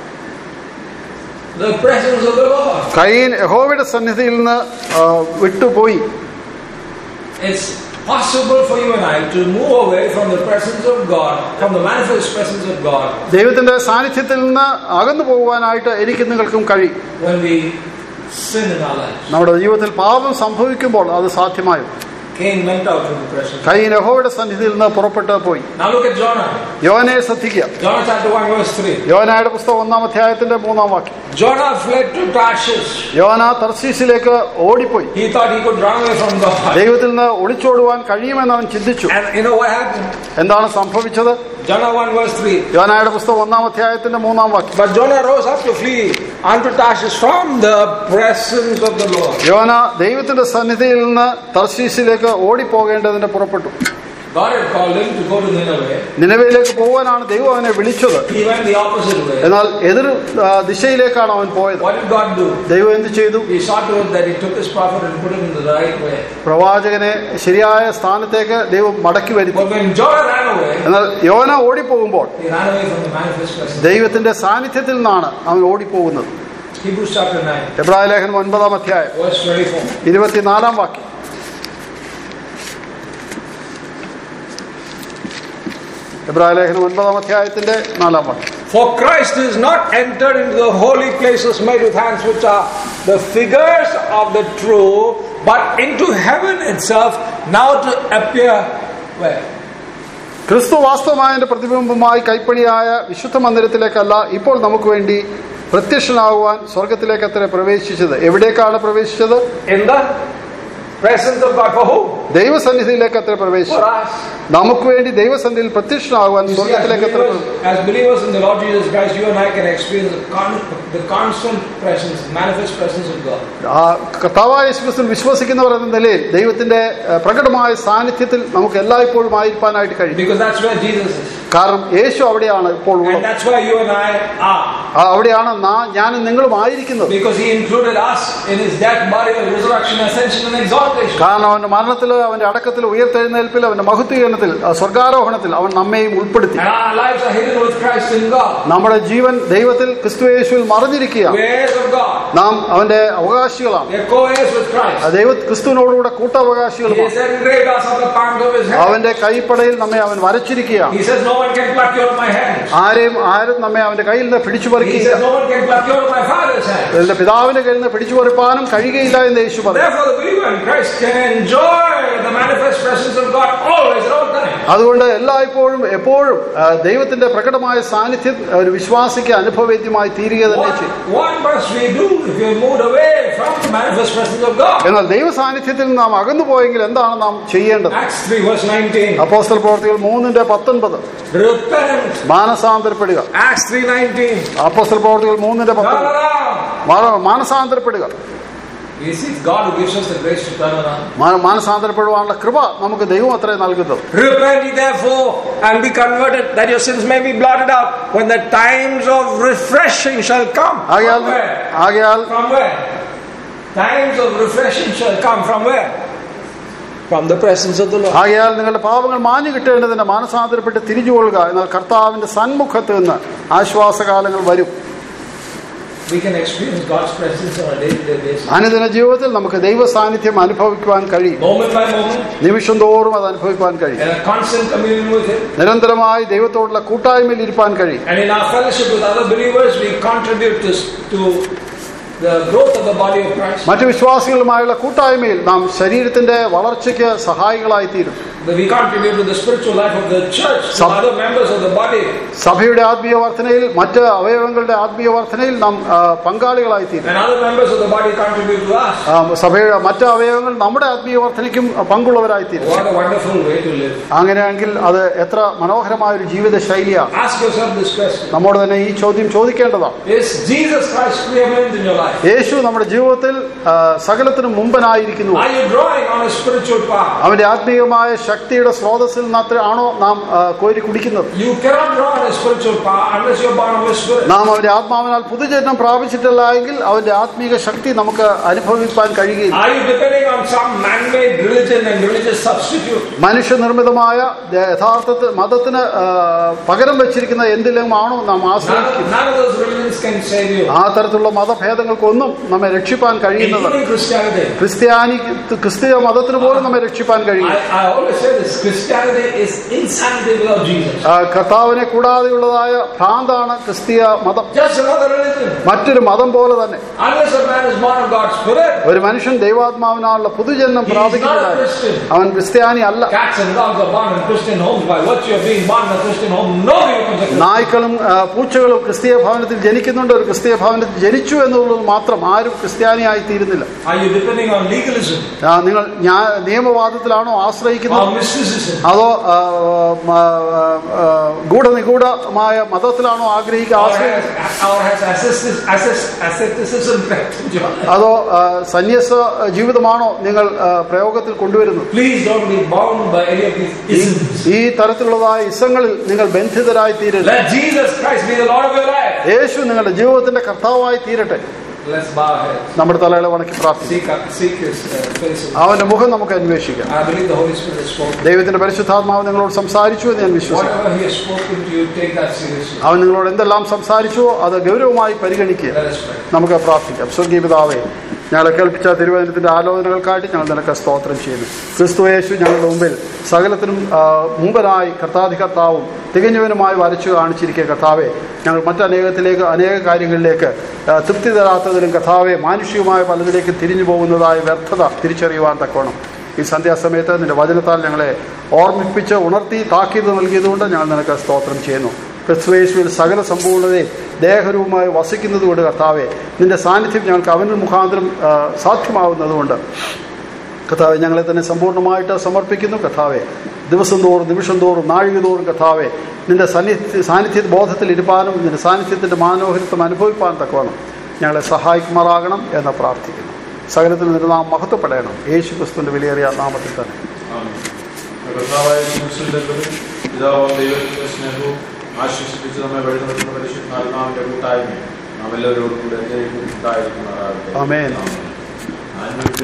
the presence of the Lord. കയീൻ യഹോവയുടെ സന്നിധിയിൽ നിന്ന് വിട്ടുപോയി. It's possible for you and I to move away from the presence of God, from the manifest presence of God. ദൈവത്തിന്റെ സാന്നിധ്യത്തിൽ നിന്ന് അകന്നു പോകുവാനായിട്ട് എനിക്ക് നിങ്ങൾക്കും കഴിയും. When we sin in our lives. നമ്മുടെ ജീവിതത്തിൽ പാപം സംഭവിക്കുമ്പോൾ അത് സാധ്യമായും. Cain went out from the presence. കയീൻ യഹോവയുടെ സന്നിധിയിൽ നിന്ന് പുറപ്പെട്ടു പോയി. Now look at Jonah. യോനയെ ശ്രദ്ധിക്കുക. Jonah chapter 1 verse 3. യോനയുടെ പുസ്തകം 1-ാം അധ്യായത്തിന്റെ 3-ാം വാക്യം. Jonah fled to Tarshish. യോന തർശീശിലേക്ക് ഓടിപ്പോയി. He thought he could run away from God. ദൈവത്തിൽ നിന്ന് ഒളിച്ചോടുവാൻ കഴിയുമെന്ന് അവൻ ചിന്തിച്ചു. And you know what happened? എന്താണ് സംഭവിച്ചത്? Jonah 1 verse 3. യോനയുടെ പുസ്തകം 1-ാം അധ്യായത്തിന്റെ 3-ാം വാക്യം. But Jonah rose up to flee unto Tarshish from the presence of the Lord. യോന ദൈവത്തിന്റെ സന്നിധിയിൽ നിന്ന് തർശീശിലേക്ക് ഓടിപ്പോകേണ്ടതിന് പുറപ്പെട്ടു. God had called him to go to Nineveh. നിനവയിലേക്ക് പോകാനാണ് ദൈവം അവനെ വിളിച്ചത്. He went the opposite way. എന്നാൽ എതിർ ദിശയിലേക്കാണ് അവൻ പോയത്. What did God do? ദൈവം എന്ത് ചെയ്തു? He saw to it that He took His prophet and put him in the right way. പ്രവാചകനെ ശരിയായ സ്ഥാനത്തേക്ക് ദൈവം മടക്കി വരുത്തി. But when Jonah ran away, എന്നാൽ യോന ഓടിപ്പോകുമ്പോൾ he ran away from the manifest presence. ദൈവത്തിന്റെ സാന്നിധ്യത്തിൽ നിന്നാണ് അവൻ ഓടിപ്പോകുന്നത്. Hebrews chapter 9 എബ്രായ ലേഖനം 9-ാം അധ്യായം verse 24. 24-ാം വാക്യം. എബ്രായ ലേഖനം 9-ാം അധ്യായത്തിന്റെ 4-ാം വാക്യം. For Christ is not entered into the holy places made with hands, which are the figures of the true, but into heaven itself, now to appear where? ക്രിസ്തു വാസ്തവമായതിന്റെ പ്രതിബിംബമായി കൈപ്പണിയായ വിശുദ്ധ മന്ദിരത്തിലേക്കല്ല, ഇപ്പോൾ നമുക്ക് വേണ്ടി പ്രത്യക്ഷനാകുവാൻ സ്വർഗത്തിലേക്ക് അത്ര പ്രവേശിച്ചത്. എവിടേക്കാണ് പ്രവേശിച്ചത്? In the presence of God. For who? ദൈവസന്നിധിയിലേക്ക് അത്ര For പ്രവേശിച്ചു. us. നമുക്ക് വേണ്ടി ദൈവസന്നിധിയിൽ പ്രത്യക്ഷനാകുവാൻ സ്വർഗത്തിലേക്ക് അത്ര. As believers in the Lord Jesus Christ, you and I can experience the constant presence, manifest presence of God. കർത്താവായ യേശുക്രിസ്തുവിൽ വിശ്വസിക്കുന്നവർ എന്ന നിലയിൽ ദൈവത്തിന്റെ പ്രകടമായ സാന്നിധ്യത്തിൽ നമുക്ക് എല്ലായ്പ്പോഴും ആയിരിക്കാനായിട്ട് കഴിയും. Because that's where Jesus is. കാരണം യേശു അവിടെയാണ് ഇപ്പോൾ And ഉള്ളത്. that's where you and I are. അവിടെയാണ് ഞാനും നിങ്ങളും ആയിരിക്കുന്നത്. Because He included us in His death, burial, resurrection, ascension and exaltation. കാരണം അവന്റെ മരണത്തിൽ, അവന്റെ അടക്കത്തിൽ, ഉയർത്തെഴുന്നേൽപ്പിൽ, അവന്റെ മഹത്വീകരണത്തിൽ, സ്വർഗാരോഹണത്തിൽ അവൻ നമ്മെയും ഉൾപ്പെടുത്തി. And our lives are hidden with Christ in God. നമ്മുടെ ജീവൻ ദൈവത്തിൽ ക്രിസ്തുയേശുവിൽ മറഞ്ഞിരിക്കുകയാണ്. We are heirs of God. നാം അവന്റെ അവകാശികളാണ്. We are co-heirs with Christ. ക്രിസ്തുവിനോടുകൂടെ കൂട്ടവകാശികളുമാണ്. He has engraved us on the palms of His hand. അവന്റെ കൈപ്പടയിൽ നമ്മെ അവൻ വരച്ചിരിക്കുകയാണ്. He says no one can pluck you out of my hand. ആരും നമ്മെ അവന്റെ കയ്യിൽ നിന്ന് പിടിച്ചു He പറിക്കില്ല. says no one can pluck you out of my Father's hand. എന്റെ പിതാവിന്റെ കയ്യിൽ നിന്ന് പിടിച്ചു പറിപ്പാനും കഴിയുകയില്ല എന്ന് യേശു പറഞ്ഞു. Therefore the believer in Christ can enjoy the manifest presence of God always at all times. അതുകൊണ്ട് എല്ലായ്പ്പോഴും എപ്പോഴും ദൈവത്തിന്റെ പ്രകടമായ സാന്നിധ്യം ഒരു വിശ്വാസിക്ക് അനുഭവവേദ്യമായി തീരുക തന്നെ ചെയ്യും. What must we do if we are moved away from the manifest presence of God? എന്നാൽ ദൈവ സാന്നിധ്യത്തിൽ നാം അകന്നു പോയെങ്കിൽ എന്താണ് നാം ചെയ്യേണ്ടത്? Acts 3 verse 19. അപ്പോസ്തല പ്രവൃത്തികൾ 3:19. Repent. മാനസാന്തരപ്പെടുക. Acts 3:19. അപ്പോസ്തല പ്രവൃത്തികൾ 3:19. മാനസാന്തരപ്പെടുക. You see, it's God who gives us the grace to turn around. മാനസാന്തരപ്പെടുവാനുള്ള കൃപ നമുക്ക് ദൈവം അത്രേ നൽകുന്നത്. Repent ye therefore and be converted, that your sins may be blotted out, when the times of refreshing shall come. ആകയാൽ From where? Times of refreshing shall come from where? From the presence of the Lord. ആകയാൽ നിങ്ങളുടെ പാപങ്ങൾ മാഞ്ഞു കിട്ടേണ്ടതിന് മാനസാന്തരപ്പെട്ട് തിരിഞ്ഞുകൊള്ളുക. എന്നാൽ കർത്താവിന്റെ സന്മുഖത്ത് നിന്ന് ആശ്വാസകാലങ്ങൾ വരും. We can experience God's presence on a day-to-day basis. അനുദിന ജീവിതത്തിൽ നമുക്ക് ദൈവ സാന്നിധ്യം അനുഭവിക്കുവാൻ കഴിയും. Moment by moment. നിമിഷം തോറും അത് അനുഭവിക്കുവാൻ കഴിയും. In a constant communion with Him. നിരന്തരമായി ദൈവത്തോടുള്ള കൂട്ടായ്മയിൽ ഇരിക്കാൻ കഴിയും. And in our fellowship with other believers, we contribute to the growth of the body of Christ. മറ്റു വിശ്വാസികളുമായുള്ള കൂട്ടായ്മയിൽ നാം ശരീരത്തിന്റെ വളർച്ചയ്ക്ക് സഹായികളായി തീരും. that we contribute to the spiritual life of the church, to other members of the body. സഭയുടെ ആത്മീയ വർധനയിൽ മറ്റ് അവയവങ്ങളുടെ ആത്മീയ വർധനയിൽ നാം പങ്കാളികളായി തീരും. And other members of the body contribute to us. സഭയുടെ മറ്റ് അവയവങ്ങൾ നമ്മുടെ ആത്മീയ വർധനയ്ക്കും പങ്കുള്ളവരായി തീരും. What a wonderful way to live. അങ്ങനെയെങ്കിൽ അത് എത്ര മനോഹരമായ ഒരു ജീവിത ശൈലിയാണ്. Ask yourself this question. നമ്മോട് തന്നെ ഈ ചോദ്യം ചോദിക്കേണ്ടതാണ്. Is Jesus Christ preeminent in your life? യേശു നമ്മുടെ ജീവിതത്തിൽ സകലത്തിനും മുമ്പനായിരിക്കുന്നു. Are you drawing on a spiritual power? അവന്റെ ആത്മീയമായ ശക്തിയുടെ സ്രോതസ്സിൽ ആണോ നാം കോരി കുടിക്കുന്നത്? You cannot draw on a spiritual power unless you are born of the Spirit. നാം അവന്റെ ആത്മാവിനാൽ പുതുജന്മം പ്രാപിച്ചിട്ടില്ല എങ്കിൽ അവന്റെ ആത്മീക ശക്തി നമുക്ക് അനുഭവിക്കാൻ കഴിയുകയില്ല. Are you depending on some man-made religion and religious substitute? മനുഷ്യനിർമ്മിതമായ യഥാർത്ഥ മതത്തിന് പകരം വെച്ചിരിക്കുന്ന എന്തിലും ആണോ നാം ആശ്രയിക്കുന്നത്? None of those religions can save you. ആ തരത്തിലുള്ള മതഭേദങ്ങൾക്കൊന്നും നമ്മെ രക്ഷിപ്പാൻ കഴിയുന്നത് ക്രിസ്തീയ മതത്തിന് പോലും നമ്മെ രക്ഷിപ്പാൻ കഴിയും. കർത്താവിനെ കൂടാതെയുള്ളതായ ഭ്രാന്താണ് ക്രിസ്തീയ മതം. മറ്റൊരു മതം പോലെ തന്നെ ഒരു മനുഷ്യൻ ദൈവാത്മാവിനാലുള്ള പുതുജന്മം പ്രാപിക്കുന്നതായി അവൻ ക്രിസ്ത്യാനി അല്ല. നായ്ക്കളും പൂച്ചകളും ക്രിസ്തീയ ഭവനത്തിൽ ജനിക്കുന്നുണ്ട്. ഒരു ക്രിസ്തീയ ഭവനത്തിൽ ജനിച്ചു എന്നുള്ളത് മാത്രം ആരും ക്രിസ്ത്യാനിയായി തീരുന്നില്ല. നിങ്ങൾ നിയമവാദത്തിലാണോ ആശ്രയിക്കുന്നത്? അതോ ഗൂഢനിഗൂഢമായ മതത്തിലാണോ അതോ സന്യാസ ജീവിതമാണോ നിങ്ങൾ പ്രയോഗത്തിൽ കൊണ്ടുവരുന്നത്? ഈ തരത്തിലുള്ളതായ ഇസങ്ങളിൽ നിങ്ങൾ ബന്ധിതരായി തീരരുത്. യേശു നിങ്ങളുടെ ജീവിതത്തിന്റെ കർത്താവായി തീരട്ടെ. നമ്മുടെ തലകളെ വണക്കി പ്രാർത്ഥിക്കാം. അവന്റെ മുഖം നമുക്ക് അന്വേഷിക്കാം. ദൈവത്തിന്റെ പരിശുദ്ധാത്മാവ് നിങ്ങളോട് സംസാരിച്ചു എന്ന് ഞാൻ വിശ്വസിക്കുന്നു. അവൻ നിങ്ങളോട് എന്തെല്ലാം സംസാരിച്ചുവോ അത് ഗൗരവമായി പരിഗണിക്കുക. നമുക്ക് പ്രാർത്ഥിക്കാം. സ്വർഗീയ പിതാവേ, ഞങ്ങളെ കേൾപ്പിച്ച തിരുവചനത്തിന്റെ ആലോചനകൾക്കായിട്ട് ഞങ്ങൾ നിനക്ക് സ്തോത്രം ചെയ്യുന്നു. ക്രിസ്തു യേശു ഞങ്ങളുടെ മുമ്പിൽ സകലത്തിനും മുമ്പനായി കർത്താധികർത്താവും തികഞ്ഞവനുമായി വരച്ചു കാണിച്ചിരിക്കുക. കർത്താവെ, ഞങ്ങൾ അനേക കാര്യങ്ങളിലേക്ക് തൃപ്തി തരാത്തതിലും കർത്താവെ മാനുഷികമായ പലതിലേക്ക് തിരിഞ്ഞു പോകുന്നതായ വ്യർത്ഥത തിരിച്ചറിയുവാൻ തക്കോണം ഈ സന്ധ്യാസമയത്ത് നിന്റെ വചനത്താൽ ഞങ്ങളെ ഓർമ്മിപ്പിച്ച് ഉണർത്തി താക്കീത് നൽകിയതുകൊണ്ട് ഞങ്ങൾ നിനക്ക് സ്തോത്രം ചെയ്യുന്നു. ക്രിസ്തുയേശുവിൽ സകല സമ്പൂർണ്ണതയും ദേഹരൂപമായി വസിക്കുന്നതുകൊണ്ട് കർത്താവെ, നിന്റെ സാന്നിധ്യം ഞങ്ങൾക്ക് അവന് മുഖാന്തരം സാധ്യമാവുന്നതുകൊണ്ട് കർത്താവെ ഞങ്ങളെ തന്നെ സമ്പൂർണ്ണമായിട്ട് സമർപ്പിക്കുന്നു. കർത്താവെ, ദിവസം തോറും നിമിഷം തോറും നാഴിക തോറും കർത്താവെ നിന്റെ സാന്നിധ്യ ബോധത്തിൽ ഇരുപ്പാനും നിന്റെ സാന്നിധ്യത്തിന്റെ മനോഹരിത്വം അനുഭവിപ്പാൻ തക്കവണ്ണം ഞങ്ങളെ സഹായിക്കുമാറാകണം എന്ന് പ്രാർത്ഥിക്കുന്നു. സകലത്തിൽ നിന്ന് നാം മഹത്വപ്പെടണം. യേശു ക്രിസ്തുവിന്റെ വിലയേറിയ നാമത്തിൽ തന്നെ. ആശ്വസിപ്പിച്ച് നമ്മെ വഴി നടത്തുന്ന പരിശുദ്ധാത്മാവിന്റെ കൂട്ടായ്മ നാം എല്ലാവരോടും കൂടെ ഉണ്ടായിരിക്കുന്നതാകട്ടെ. ആമേൻ.